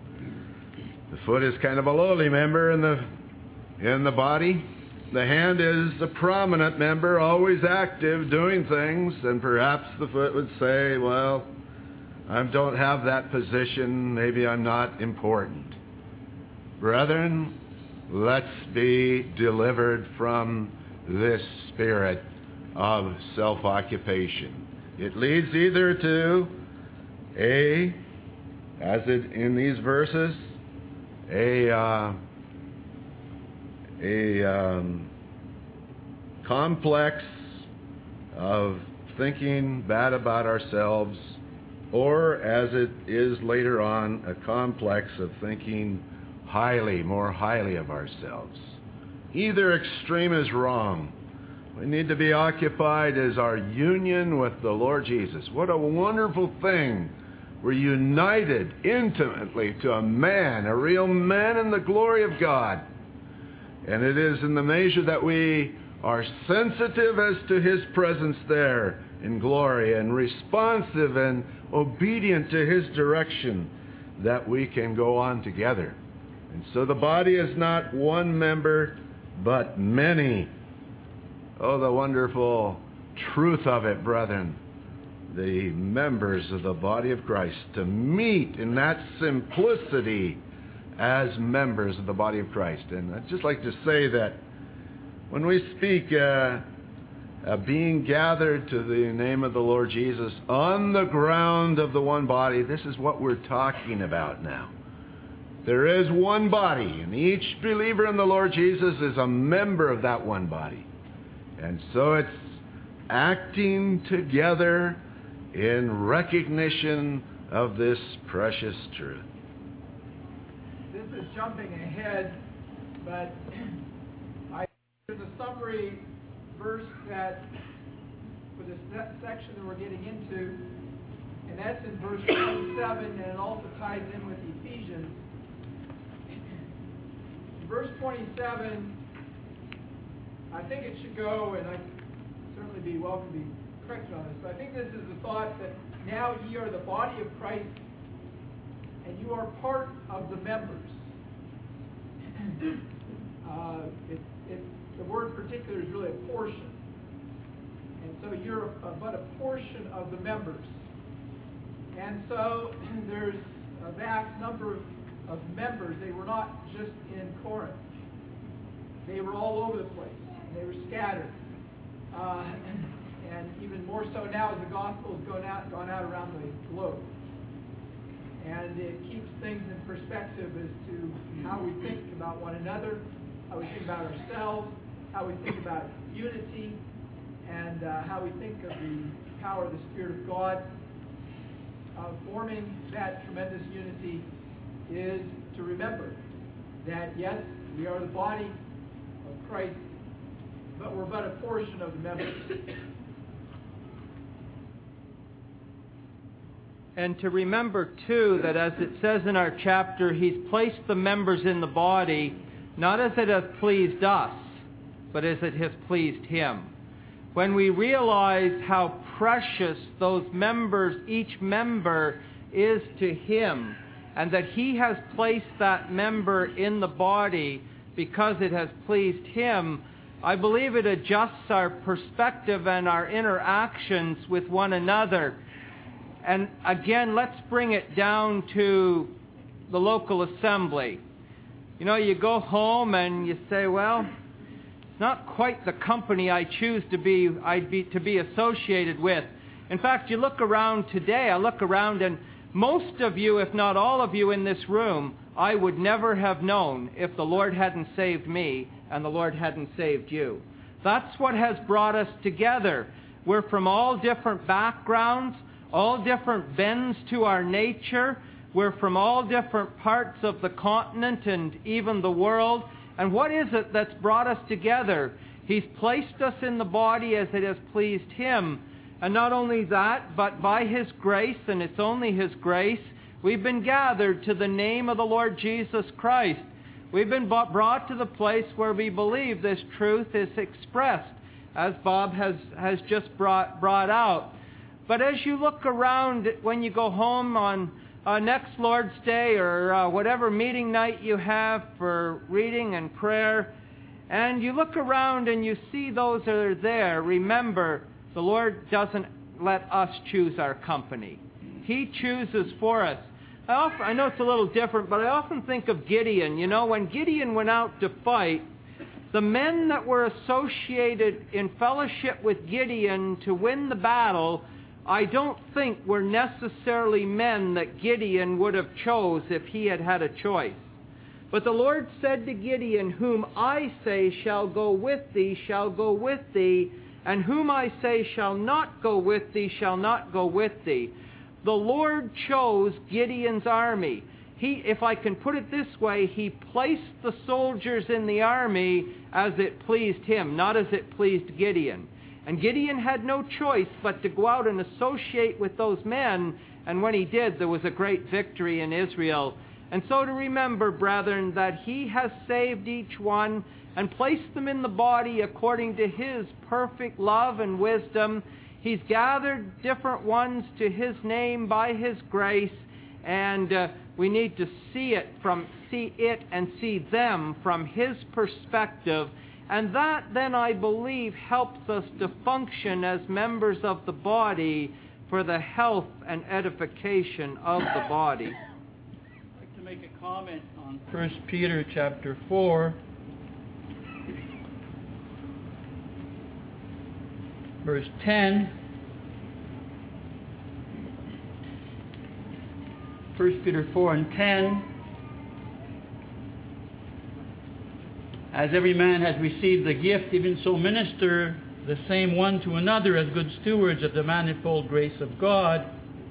The foot is kind of a lowly member in the body. The hand is a prominent member, always active, doing things, and perhaps the foot would say, well, I don't have that position, maybe I'm not important. Brethren, let's be delivered from this spirit of self-occupation. It leads either to as it in these verses, a complex of thinking bad about ourselves, or as it is later on, a complex of thinking more highly of ourselves. Either extreme is wrong. We need to be occupied as our union with the Lord Jesus. What a wonderful thing. We're united intimately to a man, a real man in the glory of God. And it is in the measure that we are sensitive as to His presence there in glory, and responsive and obedient to His direction, that we can go on together. And so the body is not one member, but many. Oh, the wonderful truth of it, brethren. The members of the body of Christ to meet in that simplicity as members of the body of Christ. And I'd just like to say that when we speak being gathered to the name of the Lord Jesus on the ground of the one body, this is what we're talking about now. There is one body, and each believer in the Lord Jesus is a member of that one body. And so it's acting together in recognition of this precious truth. This is jumping ahead, but there's a summary verse that for this section that we're getting into, and that's in verse 27, and it also ties in with Ephesians. Verse 27, I think it should go, and I certainly be welcome to be corrected on this, but I think this is the thought that now ye are the body of Christ, and you are part of the members. The word particular is really a portion. And so you're but a portion of the members. And so there's a vast number of members. They were not just in Corinth. They were all over the place. They were scattered. And even more so now as the gospel has gone out around the globe. And it keeps things in perspective as to how we think about one another, how we think about ourselves, how we think about unity, and how we think of the power of the Spirit of God. Forming that tremendous unity is to remember that, yes, we are the body of Christ, but we're but a portion of the members. And to remember, too, that as it says in our chapter, He's placed the members in the body, not as it has pleased us, but as it has pleased Him. When we realize how precious those members, each member, is to Him, and that He has placed that member in the body because it has pleased Him, I believe it adjusts our perspective and our interactions with one another. And again, let's bring it down to the local assembly. You know, you go home and you say, well, it's not quite the company I choose to be associated with. In fact, you look around today, I look around, and most of you, if not all of you in this room, I would never have known if the Lord hadn't saved me and the Lord hadn't saved you. That's what has brought us together. We're from all different backgrounds, all different bends to our nature. We're from all different parts of the continent and even the world. And what is it that's brought us together? He's placed us in the body as it has pleased Him. And not only that, but by His grace, and it's only His grace, we've been gathered to the name of the Lord Jesus Christ. We've been brought to the place where we believe this truth is expressed, as Bob has just brought out. But as you look around when you go home on next Lord's Day or whatever meeting night you have for reading and prayer, and you look around and you see those that are there, remember, the Lord doesn't let us choose our company. He chooses for us. I know it's a little different, but I often think of Gideon. You know, when Gideon went out to fight, the men that were associated in fellowship with Gideon to win the battle, I don't think were necessarily men that Gideon would have chose if he had had a choice. But the Lord said to Gideon, whom I say shall go with thee, shall go with thee, and whom I say shall not go with thee, shall not go with thee. The Lord chose Gideon's army. If I can put it this way, He placed the soldiers in the army as it pleased Him, not as it pleased Gideon. And Gideon had no choice but to go out and associate with those men, and when he did, there was a great victory in Israel. And so to remember, brethren, that He has saved each one and placed them in the body according to His perfect love and wisdom. He's gathered different ones to His name by His grace, and we need to see it and see them from His perspective. And that then, I believe, helps us to function as members of the body for the health and edification of the body. I'd like to make a comment on 1 Peter chapter 4, verse 10. 1 Peter 4 and 10. As every man has received the gift, even so minister the same one to another as good stewards of the manifold grace of God.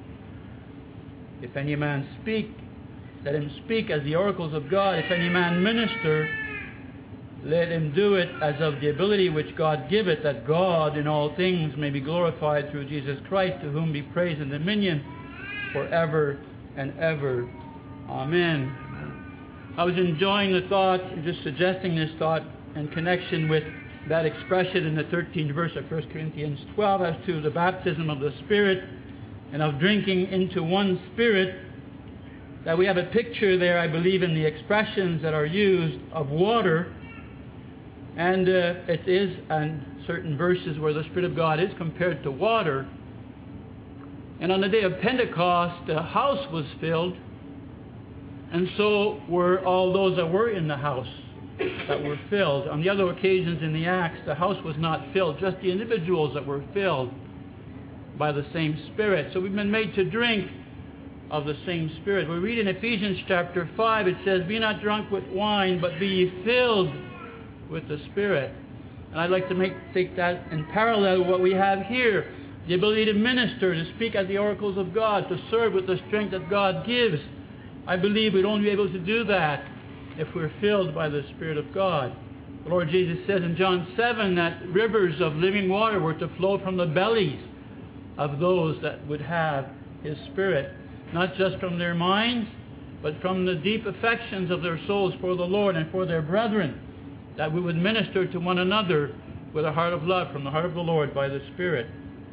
If any man speak, let him speak as the oracles of God. If any man minister, let him do it as of the ability which God giveth, that God in all things may be glorified through Jesus Christ, to whom be praise and dominion forever and ever. Amen. I was enjoying the thought, just suggesting this thought in connection with that expression in the 13th verse of 1 Corinthians 12 as to the baptism of the Spirit and of drinking into one Spirit, that we have a picture there, I believe, in the expressions that are used of water. And it is in certain verses where the Spirit of God is compared to water. And on the day of Pentecost, the house was filled, and so were all those that were in the house that were filled. On the other occasions in the Acts, the house was not filled, just the individuals that were filled by the same Spirit. So we've been made to drink of the same Spirit. We read in Ephesians chapter 5, it says, "Be not drunk with wine, but be ye filled with the Spirit." And I'd like to take that in parallel with what we have here. The ability to minister, to speak at the oracles of God, to serve with the strength that God gives. I believe we'd only be able to do that if we're filled by the Spirit of God. The Lord Jesus says in John 7 that rivers of living water were to flow from the bellies of those that would have His Spirit, not just from their minds, but from the deep affections of their souls for the Lord and for their brethren, that we would minister to one another with a heart of love from the heart of the Lord by the Spirit.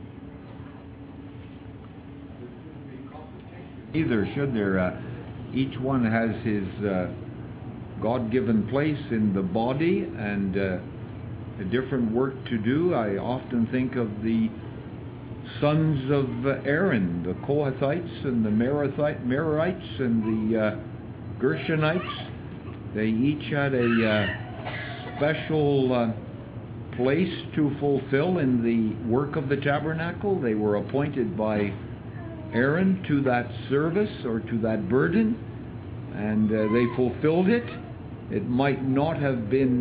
Either should there. Each one has his God-given place in the body and a different work to do. I often think of the sons of Aaron, the Kohathites and the Merarites and the Gershonites. They each had a special place to fulfill in the work of the tabernacle. They were appointed by Aaron to that service or to that burden, and they fulfilled it. It might not have been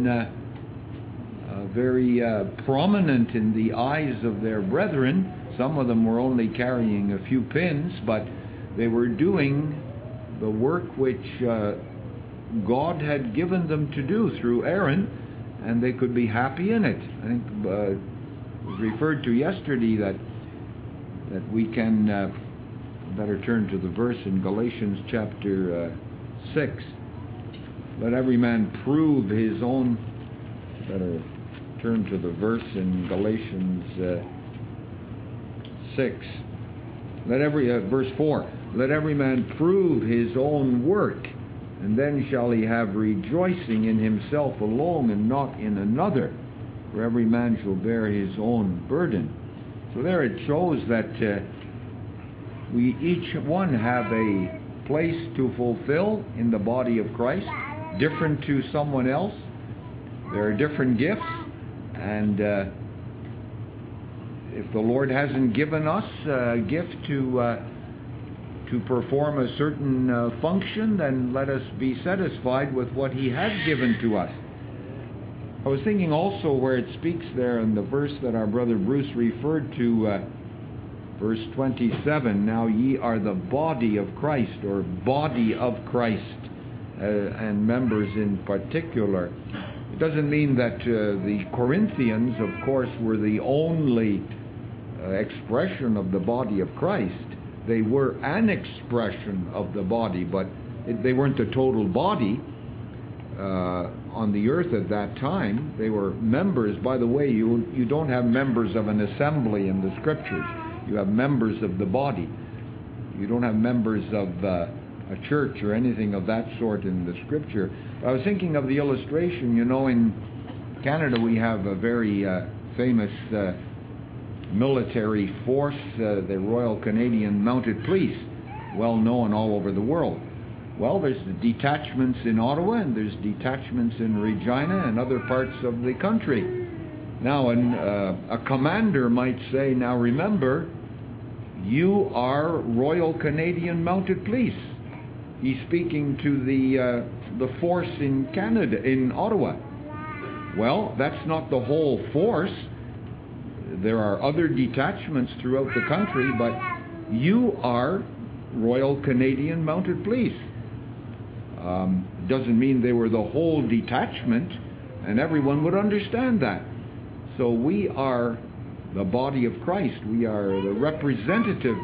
very prominent in the eyes of their brethren. Some of them were only carrying a few pins, but they were doing the work which God had given them to do through Aaron, and they could be happy in it. I think it was referred to yesterday that we can better turn to the verse in Galatians chapter 6. Let every man prove his own. Better turn to the verse in Galatians 6. Verse 4. Let every man prove his own work, and then shall he have rejoicing in himself alone and not in another. For every man shall bear his own burden. So there it shows that we each one have a place to fulfill in the body of Christ, different to someone else. There are different gifts, and if the Lord hasn't given us a gift to perform a certain function, then let us be satisfied with what He has given to us. I was thinking also where it speaks there in the verse that our brother Bruce referred to, verse 27, now ye are the body of Christ, or body of Christ, and members in particular. It doesn't mean that the Corinthians, of course, were the only expression of the body of Christ. They were an expression of the body, but they weren't the total body on the earth at that time. They were members. By the way, you don't have members of an assembly in the Scriptures. You have members of the body. You don't have members of a church or anything of that sort in the Scripture. I was thinking of the illustration. You know, in Canada we have a very famous military force, the Royal Canadian Mounted Police, well known all over the world. Well, there's the detachments in Ottawa, and there's detachments in Regina and other parts of the country. Now, a commander might say, now remember, you are Royal Canadian Mounted Police. He's speaking to the force in Canada, in Ottawa. Well, that's not the whole force. There are other detachments throughout the country, but you are Royal Canadian Mounted Police. Doesn't mean they were the whole detachment, and everyone would understand that. So we are the body of Christ. We are the representative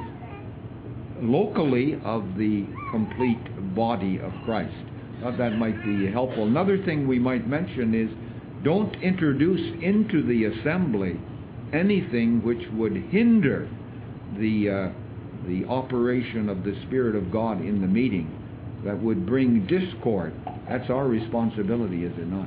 locally of the complete body of Christ. Thought that might be helpful. Another thing we might mention is, don't introduce into the assembly anything which would hinder the operation of the Spirit of God in the meeting, that would bring discord. That's our responsibility, is it not?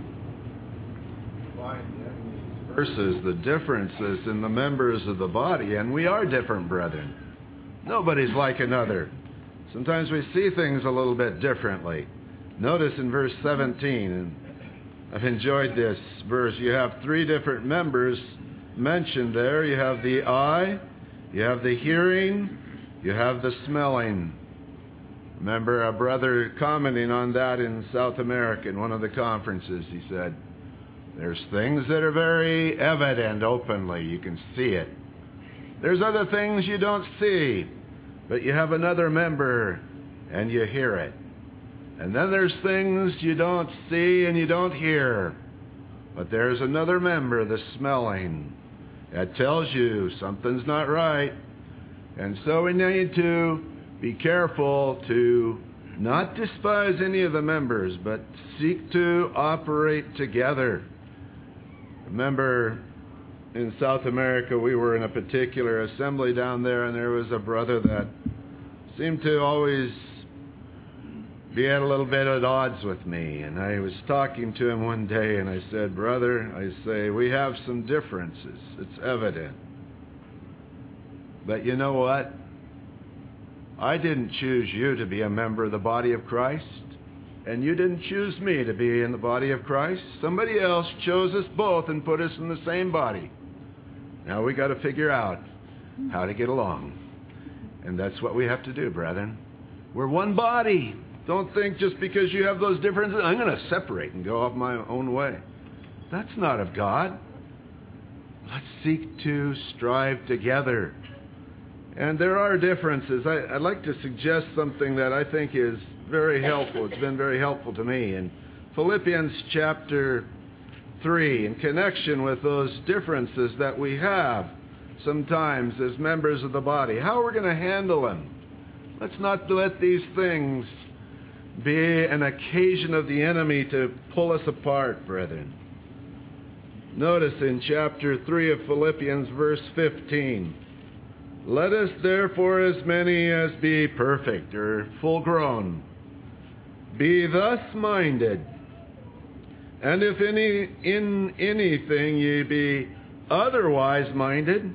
Versus the differences in the members of the body, and we are different, brethren. Nobody's like another. Sometimes we see things a little bit differently. Notice in verse 17, and I've enjoyed this verse, you have three different members mentioned there. You have the eye, you have the hearing, you have the smelling. Remember a brother commenting on that in South America in one of the conferences. He said, there's things that are very evident openly. You can see it. There's other things you don't see, but you have another member and you hear it. And then there's things you don't see and you don't hear, but there's another member, the smelling, that tells you something's not right. And so we need to be careful to not despise any of the members, but seek to operate together. Remember, in South America, we were in a particular assembly down there, and there was a brother that seemed to always be at a little bit at odds with me. And I was talking to him one day, and I said, brother, I say, we have some differences. It's evident. But you know what? I didn't choose you to be a member of the body of Christ, and you didn't choose me to be in the body of Christ. Somebody else chose us both and put us in the same body. Now we got to figure out how to get along. And that's what we have to do, brethren. We're one body. Don't think just because you have those differences, I'm going to separate and go off my own way. That's not of God. Let's seek to strive together. And there are differences. I'd like to suggest something that I think is very helpful. It's been very helpful to me. In Philippians chapter 3, in connection with those differences that we have sometimes as members of the body, how are we going to handle them? Let's not let these things be an occasion of the enemy to pull us apart, brethren. Notice in chapter 3 of Philippians, verse 15, let us therefore, as many as be perfect or full grown, be thus minded. And if in anything ye be otherwise minded,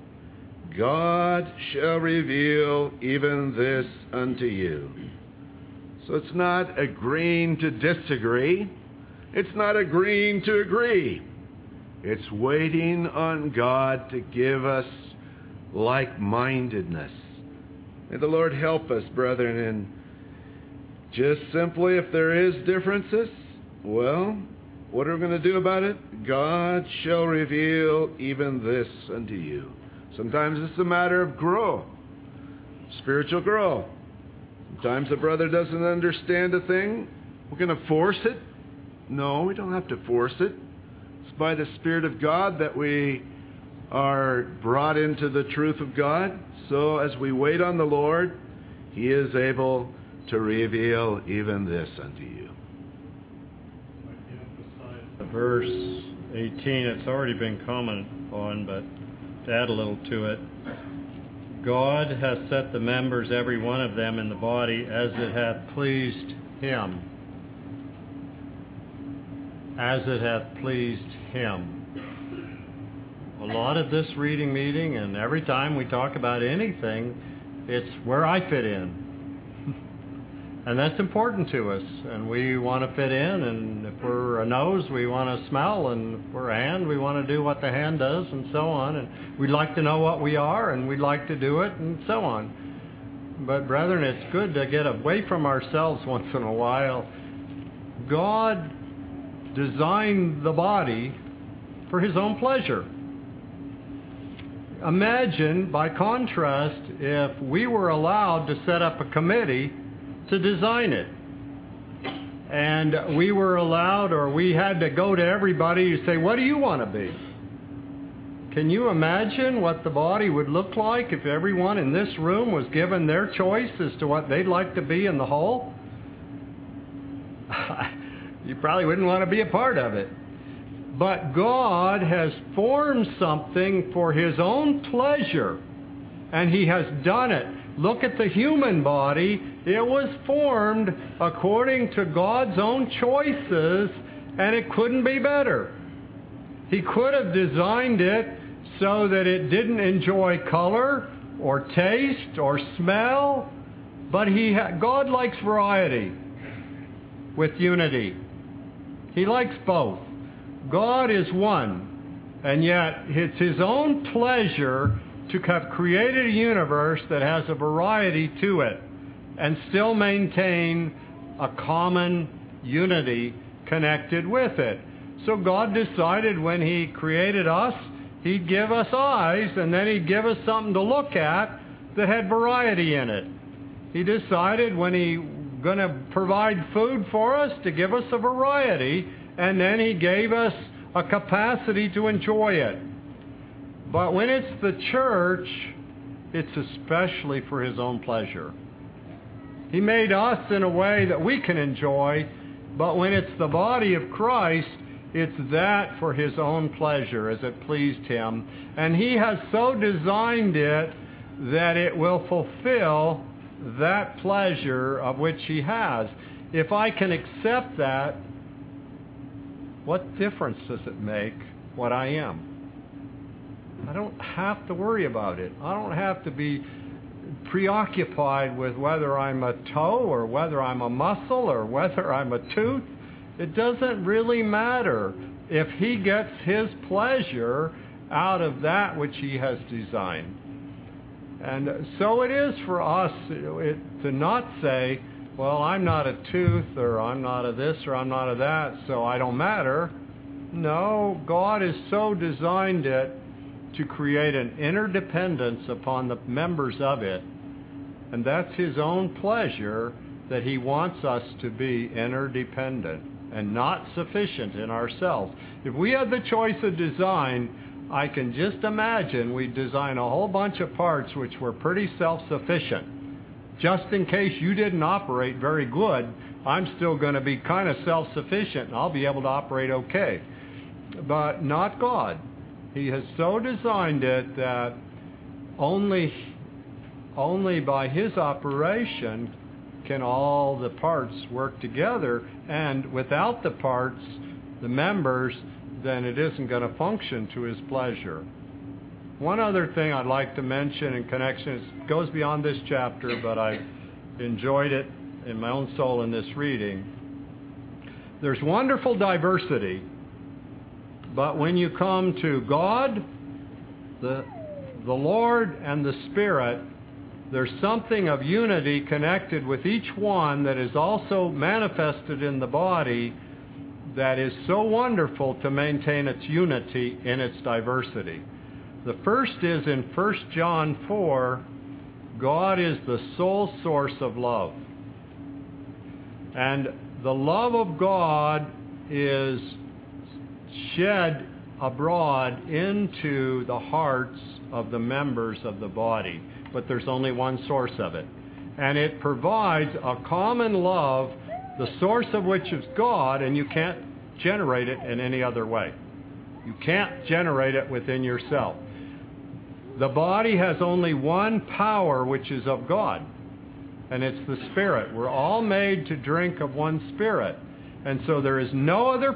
God shall reveal even this unto you. So it's not agreeing to disagree. It's not agreeing to agree. It's waiting on God to give us like-mindedness. May the Lord help us, brethren, and just simply, if there is differences, well, what are we going to do about it? God shall reveal even this unto you. Sometimes it's a matter of growth, spiritual growth. Sometimes a brother doesn't understand a thing. We're going to force it? No, we don't have to force it. It's by the Spirit of God that we are brought into the truth of God. So as we wait on the Lord, He is able to reveal even this unto you. Verse 18, it's already been commented on, but to add a little to it, God has set the members, every one of them, in the body as it hath pleased Him. As it hath pleased Him. A lot of this reading meeting, and every time we talk about anything, it's where I fit in. And that's important to us. And we want to fit in, and if we're a nose, we want to smell, and if we're a hand, we want to do what the hand does, and so on. And we'd like to know what we are, and we'd like to do it, and so on. But brethren, it's good to get away from ourselves once in a while. God designed the body for His own pleasure. Imagine, by contrast, if we were allowed to set up a committee to design it. And we were allowed, or we had to go to everybody to say, what do you want to be? Can you imagine what the body would look like if everyone in this room was given their choice as to what they'd like to be in the whole? You probably wouldn't want to be a part of it. But God has formed something for His own pleasure, and He has done it. Look at the human body. It was formed according to God's own choices, and it couldn't be better. He could have designed it so that it didn't enjoy color or taste or smell, but God likes variety with unity. He likes both. God is one, and yet it's His own pleasure to have created a universe that has a variety to it and still maintain a common unity connected with it. So God decided when He created us, He'd give us eyes, and then He'd give us something to look at that had variety in it. He decided when He going to provide food for us to give us a variety, and then He gave us a capacity to enjoy it. But when it's the church, it's especially for His own pleasure. He made us in a way that we can enjoy, but when it's the body of Christ, it's that for His own pleasure as it pleased Him. And He has so designed it that it will fulfill that pleasure of which He has. If I can accept that, what difference does it make what I am? I don't have to worry about it. I don't have to be preoccupied with whether I'm a toe or whether I'm a muscle or whether I'm a tooth. It doesn't really matter if He gets His pleasure out of that which He has designed. And so it is for us to not say, well, I'm not a tooth, or I'm not a this, or I'm not a that, so I don't matter. No, God has so designed it to create an interdependence upon the members of it. And that's His own pleasure, that He wants us to be interdependent and not sufficient in ourselves. If we had the choice of design, I can just imagine we'd design a whole bunch of parts which were pretty self-sufficient. Just in case you didn't operate very good, I'm still going to be kind of self-sufficient and I'll be able to operate okay. But not God. He has so designed it that only by His operation can all the parts work together, and without the parts, the members, then it isn't going to function to His pleasure. One other thing I'd like to mention in connection, it goes beyond this chapter, but I enjoyed it in my own soul in this reading. There's wonderful diversity, but when you come to God, the Lord, and the Spirit, there's something of unity connected with each one that is also manifested in the body that is so wonderful to maintain its unity in its diversity. The first is in 1 John 4, God is the sole source of love. And the love of God is shed abroad into the hearts of the members of the body. But there's only one source of it. And it provides a common love, the source of which is God, and you can't generate it in any other way. You can't generate it within yourself. The body has only one power, which is of God, and it's the Spirit. We're all made to drink of one Spirit. And so there is no other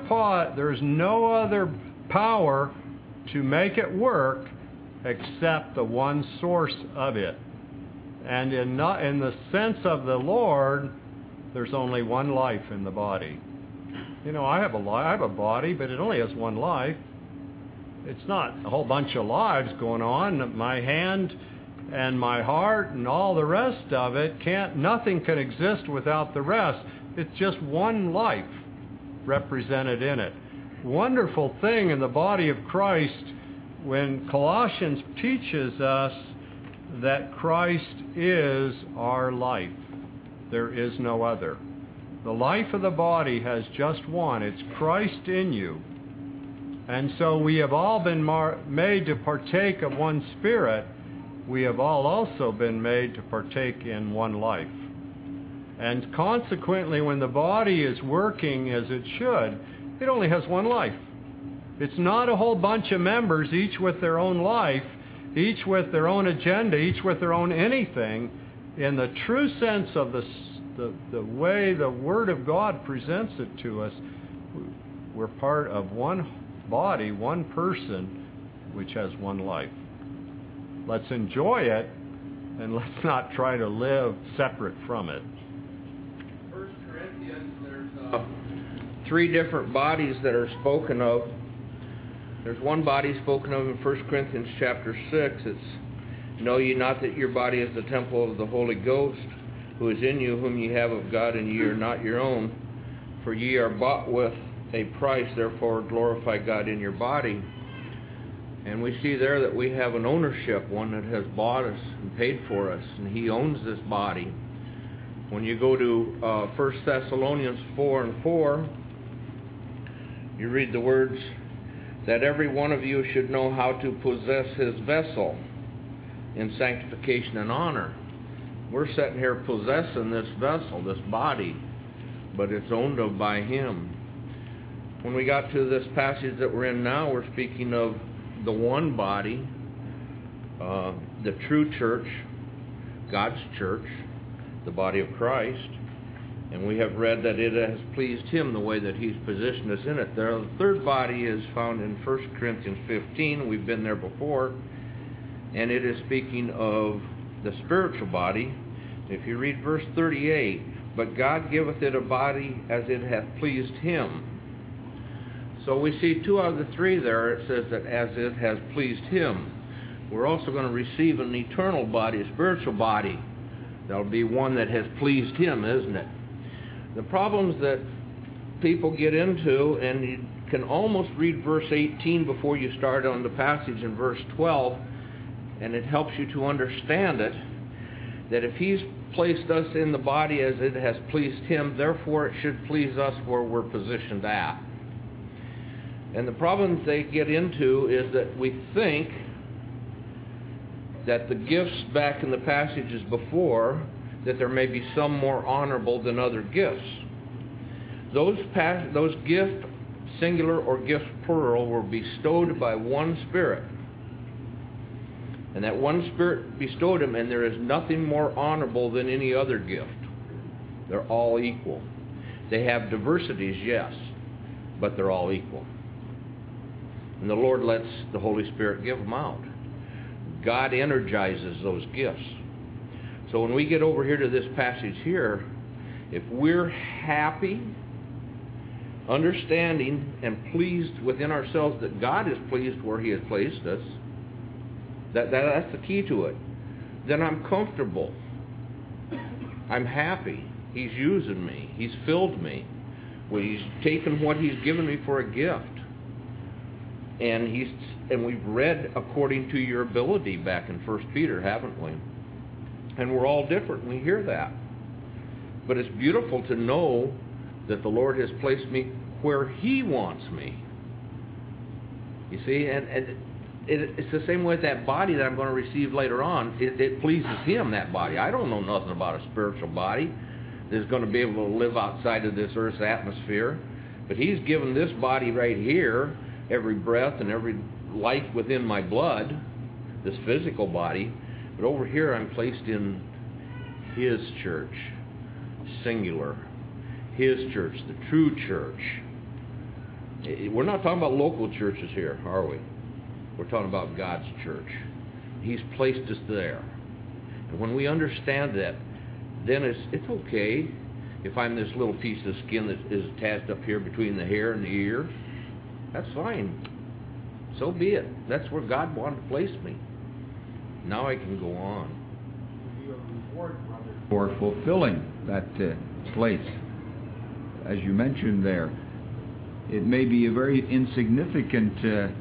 power to make it work except the one source of it. And in the sense of the Lord, there's only one life in the body. You know, I have a body, but it only has one life. It's not a whole bunch of lives going on. My hand and my heart and all the rest of it nothing can exist without the rest. It's just one life represented in it. Wonderful thing in the body of Christ when Colossians teaches us that Christ is our life. There is no other. The life of the body has just one. It's Christ in you. And so we have all been made to partake of one Spirit. We have all also been made to partake in one life. And consequently, when the body is working as it should, it only has one life. It's not a whole bunch of members, each with their own life, each with their own agenda, each with their own anything. In the true sense of the way the Word of God presents it to us, we're part of one body, one person, which has one life. Let's enjoy it, and let's not try to live separate from it. 1 Corinthians, there's 3 different bodies that are spoken of. There's one body spoken of in 1 Corinthians chapter 6. It's, know ye not that your body is the temple of the Holy Ghost, who is in you, whom ye have of God, and ye are not your own. For ye are bought with a price, therefore glorify God in your body. And we see there that we have an ownership, one that has bought us and paid for us, and He owns this body. When you go to 1 Thessalonians 4:4, you read the words, that every one of you should know how to possess his vessel in sanctification and honor. We're sitting here possessing this vessel, this body, but it's owned by Him. When we got to this passage that we're in now, we're speaking of the one body, the true church, God's church, the body of Christ. And we have read that it has pleased Him the way that He's positioned us in it. The third body is found in 1 Corinthians 15. We've been there before. And it is speaking of the spiritual body. If you read verse 38, but God giveth it a body as it hath pleased Him. So we see 2 out of the 3 there. It says that as it has pleased Him. We're also going to receive an eternal body, a spiritual body. That'll be one that has pleased Him, isn't it? The problems that people get into, and you can almost read verse 18 before you start on the passage in verse 12, and it helps you to understand it, that if He's placed us in the body as it has pleased Him, therefore it should please us where we're positioned at. And the problem they get into is that we think that the gifts back in the passages before, that there may be some more honorable than other gifts. Those gifts, singular or gifts plural, were bestowed by one Spirit. And that one Spirit bestowed them, and there is nothing more honorable than any other gift. They're all equal. They have diversities, yes, but they're all equal. And the Lord lets the Holy Spirit give them out. God energizes those gifts. So when we get over here to this passage here, if we're happy, understanding, and pleased within ourselves that God is pleased where He has placed us, that's the key to it, then I'm comfortable. I'm happy. He's using me. He's filled me. Well, He's taken what He's given me for a gift. And we've read according to your ability back in 1 Peter, haven't we? And we're all different. We hear that. But it's beautiful to know that the Lord has placed me where He wants me. You see, and it's the same with that body that I'm going to receive later on. It pleases Him, that body. I don't know nothing about a spiritual body that's going to be able to live outside of this earth's atmosphere. But He's given this body right here every breath and every life within my blood, this physical body. But over here I'm placed in His church, singular. His church, the true church. We're not talking about local churches here, are we? We're talking about God's church. He's placed us there. And when we understand that, then it's okay if I'm this little piece of skin that is attached up here between the hair and the ear. That's fine. So be it. That's where God wanted to place me. Now I can go on. For fulfilling that place, as you mentioned there, it may be a very insignificant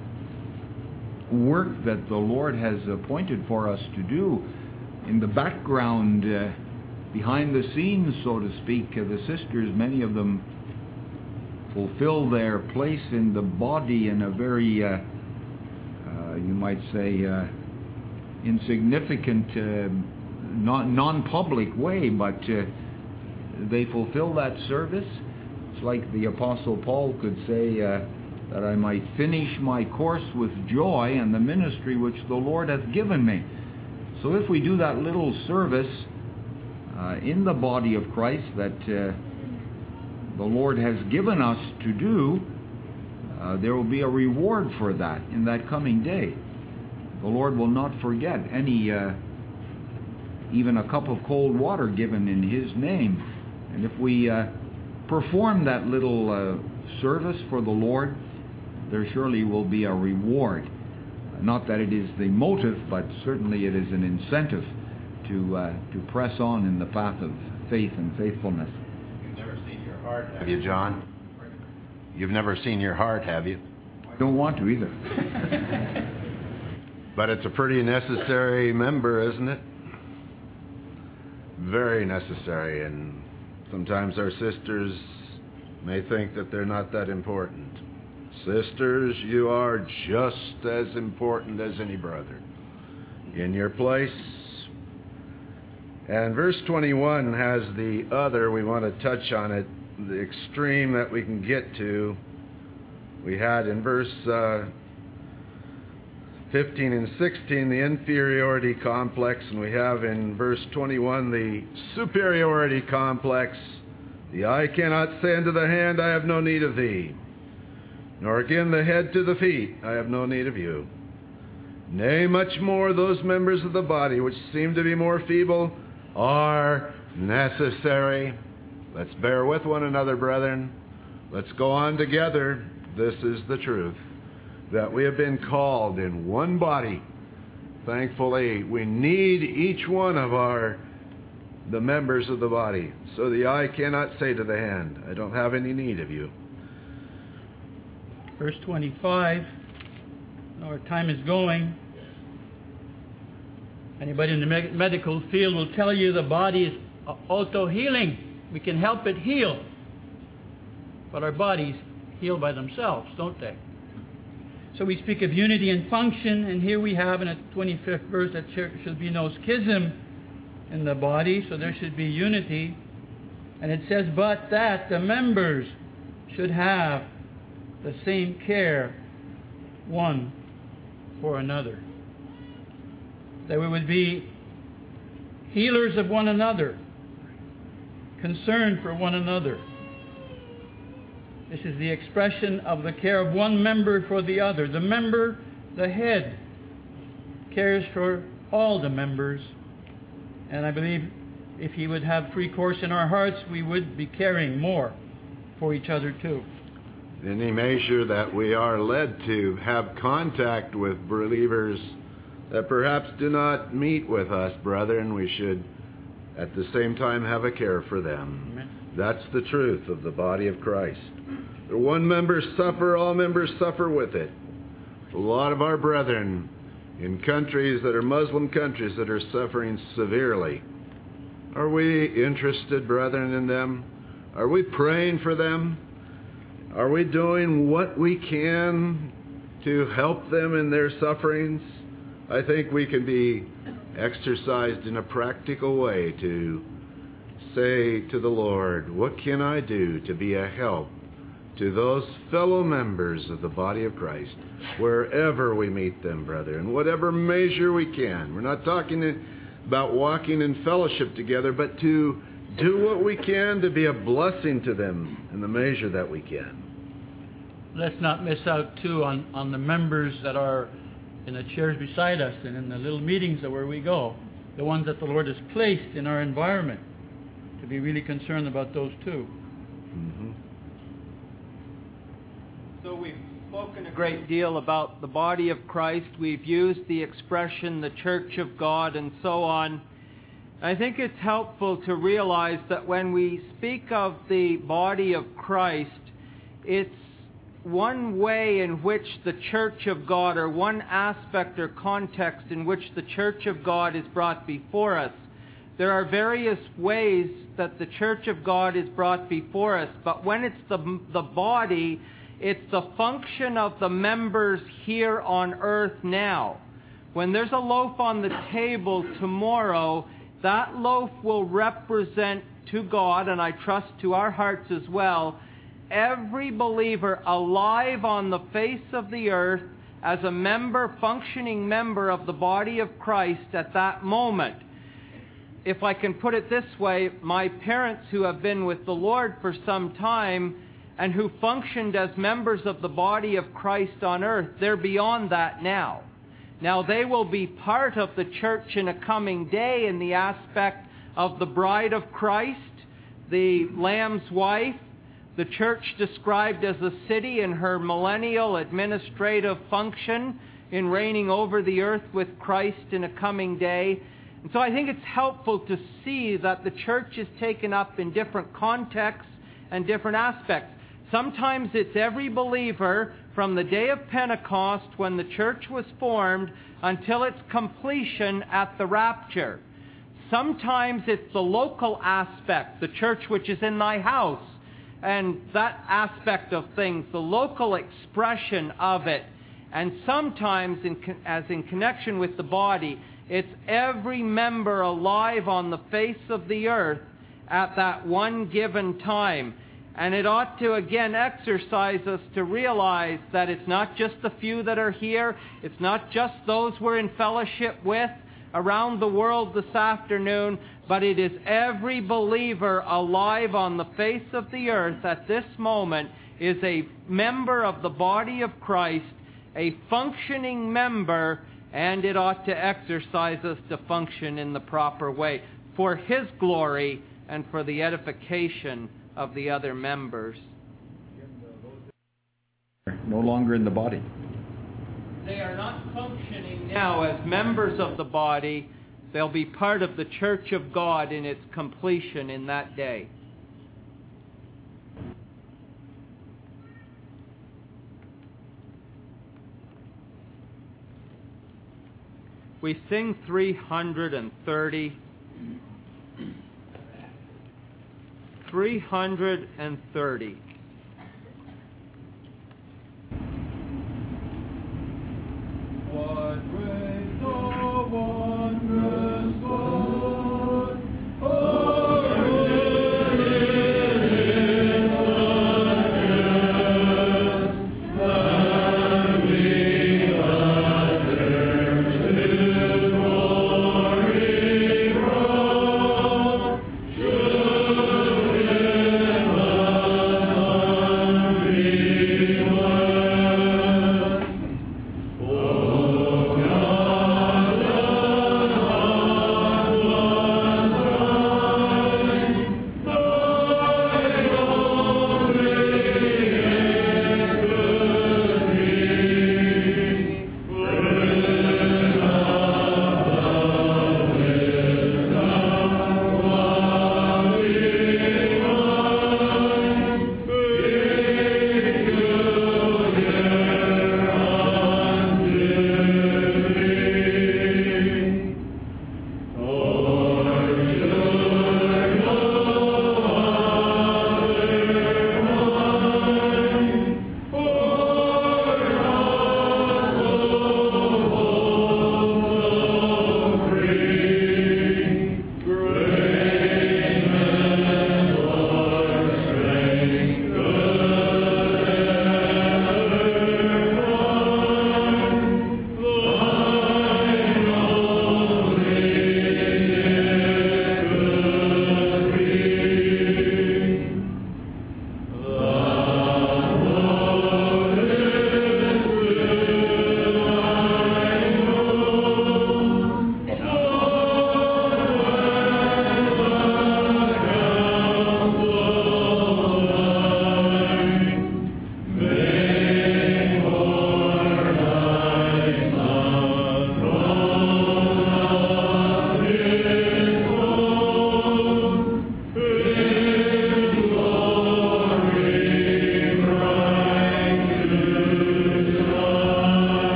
work that the Lord has appointed for us to do in the background, behind the scenes, so to speak. The sisters, many of them, fulfill their place in the body in a very, you might say, insignificant, non-public way, but they fulfill that service. It's like the Apostle Paul could say that I might finish my course with joy and the ministry which the Lord hath given me. So if we do that little service in the body of Christ that the Lord has given us to do, there will be a reward for that in that coming day. The Lord will not forget any even a cup of cold water given in His name. And if we perform that little service for the Lord, there surely will be a reward. Not that it is the motive, but certainly it is an incentive to press on in the path of faith and faithfulness. You've never seen your heart, have you, John? You've never seen your heart, have you? I don't want to either. But it's a pretty necessary member, isn't it? Very necessary, and sometimes our sisters may think that they're not that important. Sisters, you are just as important as any brother in your place. And verse 21 has the other. We want to touch on it, the extreme that we can get to. We had in verse 15 and 16 the inferiority complex, and we have in verse 21 the superiority complex. The eye cannot say unto the hand, I have no need of thee, nor again the head to the feet, I have no need of you. Nay, much more those members of the body which seem to be more feeble are necessary. Let's bear with one another, brethren. Let's go on together. This is the truth, that we have been called in one body. Thankfully, we need each one of the members of the body. So the eye cannot say to the hand, I don't have any need of you. Verse 25, our time is going. Anybody in the medical field will tell you the body is auto-healing. We can help it heal. But our bodies heal by themselves, don't they? So we speak of unity and function, and here we have in the 25th verse that there should be no schism in the body, so there should be unity. And it says, but that the members should have the same care one for another. That we would be healers of one another, concerned for one another. This is the expression of the care of one member for the other. The member, the head, cares for all the members. And I believe if He would have free course in our hearts, we would be caring more for each other too. In any measure that we are led to have contact with believers that perhaps do not meet with us, brethren, we should at the same time have a care for them. Amen. That's the truth of the body of Christ. The one member suffer, all members suffer with it. A lot of our brethren in countries that are Muslim countries that are suffering severely. Are we interested, brethren, in them? Are we praying for them? Are we doing what we can to help them in their sufferings? I think we can be exercised in a practical way to say to the Lord, what can I do to be a help to those fellow members of the body of Christ, wherever we meet them, brother, in whatever measure we can. We're not talking about walking in fellowship together, but to do what we can to be a blessing to them in the measure that we can. Let's not miss out, too, on the members that are in the chairs beside us and in the little meetings where we go, the ones that the Lord has placed in our environment, to be really concerned about those, too. Mm-hmm. So we've spoken a great deal about the body of Christ. We've used the expression the church of God and so on. I think it's helpful to realize that when we speak of the body of Christ, it's one way in which the church of God, or one aspect or context in which the church of God is brought before us. There are various ways that the church of God is brought before us, but when it's the body, it's the function of the members here on earth now. When there's a loaf on the table tomorrow, that loaf will represent to God, and I trust to our hearts as well, every believer alive on the face of the earth as a member, functioning member of the body of Christ at that moment. If I can put it this way, my parents who have been with the Lord for some time and who functioned as members of the body of Christ on earth, they're beyond that now. Now they will be part of the church in a coming day in the aspect of the bride of Christ, the Lamb's wife, the church described as a city in her millennial administrative function in reigning over the earth with Christ in a coming day. And so I think it's helpful to see that the church is taken up in different contexts and different aspects. Sometimes it's every believer from the day of Pentecost when the church was formed until its completion at the rapture. Sometimes it's the local aspect, the church which is in thy house, and that aspect of things, the local expression of it. And sometimes, as in connection with the body, it's every member alive on the face of the earth at that one given time. And it ought to again exercise us to realize that it's not just the few that are here, it's not just those we're in fellowship with around the world this afternoon, but it is every believer alive on the face of the earth at this moment is a member of the body of Christ, a functioning member, and it ought to exercise us to function in the proper way for His glory and for the edification of the other members. No longer in the body. They are not functioning now as members of the body. They'll be part of the church of God in its completion in that day. We sing 330. 330. What grace, oh wondrous God,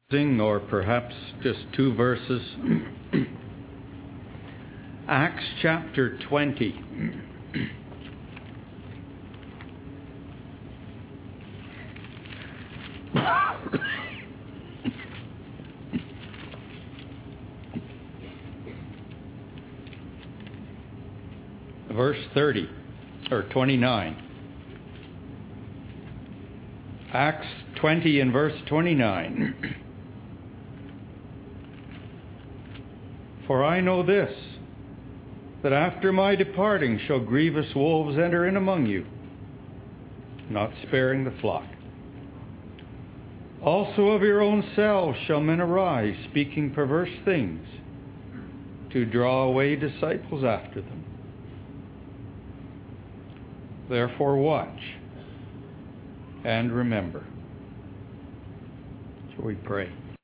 or perhaps just two verses. Acts chapter 20. Verse 30, or 29. Acts 20 and verse 29. For I know this, that after my departing shall grievous wolves enter in among you, not sparing the flock. Also of your own selves shall men arise, speaking perverse things, to draw away disciples after them. Therefore watch and remember. Shall we pray?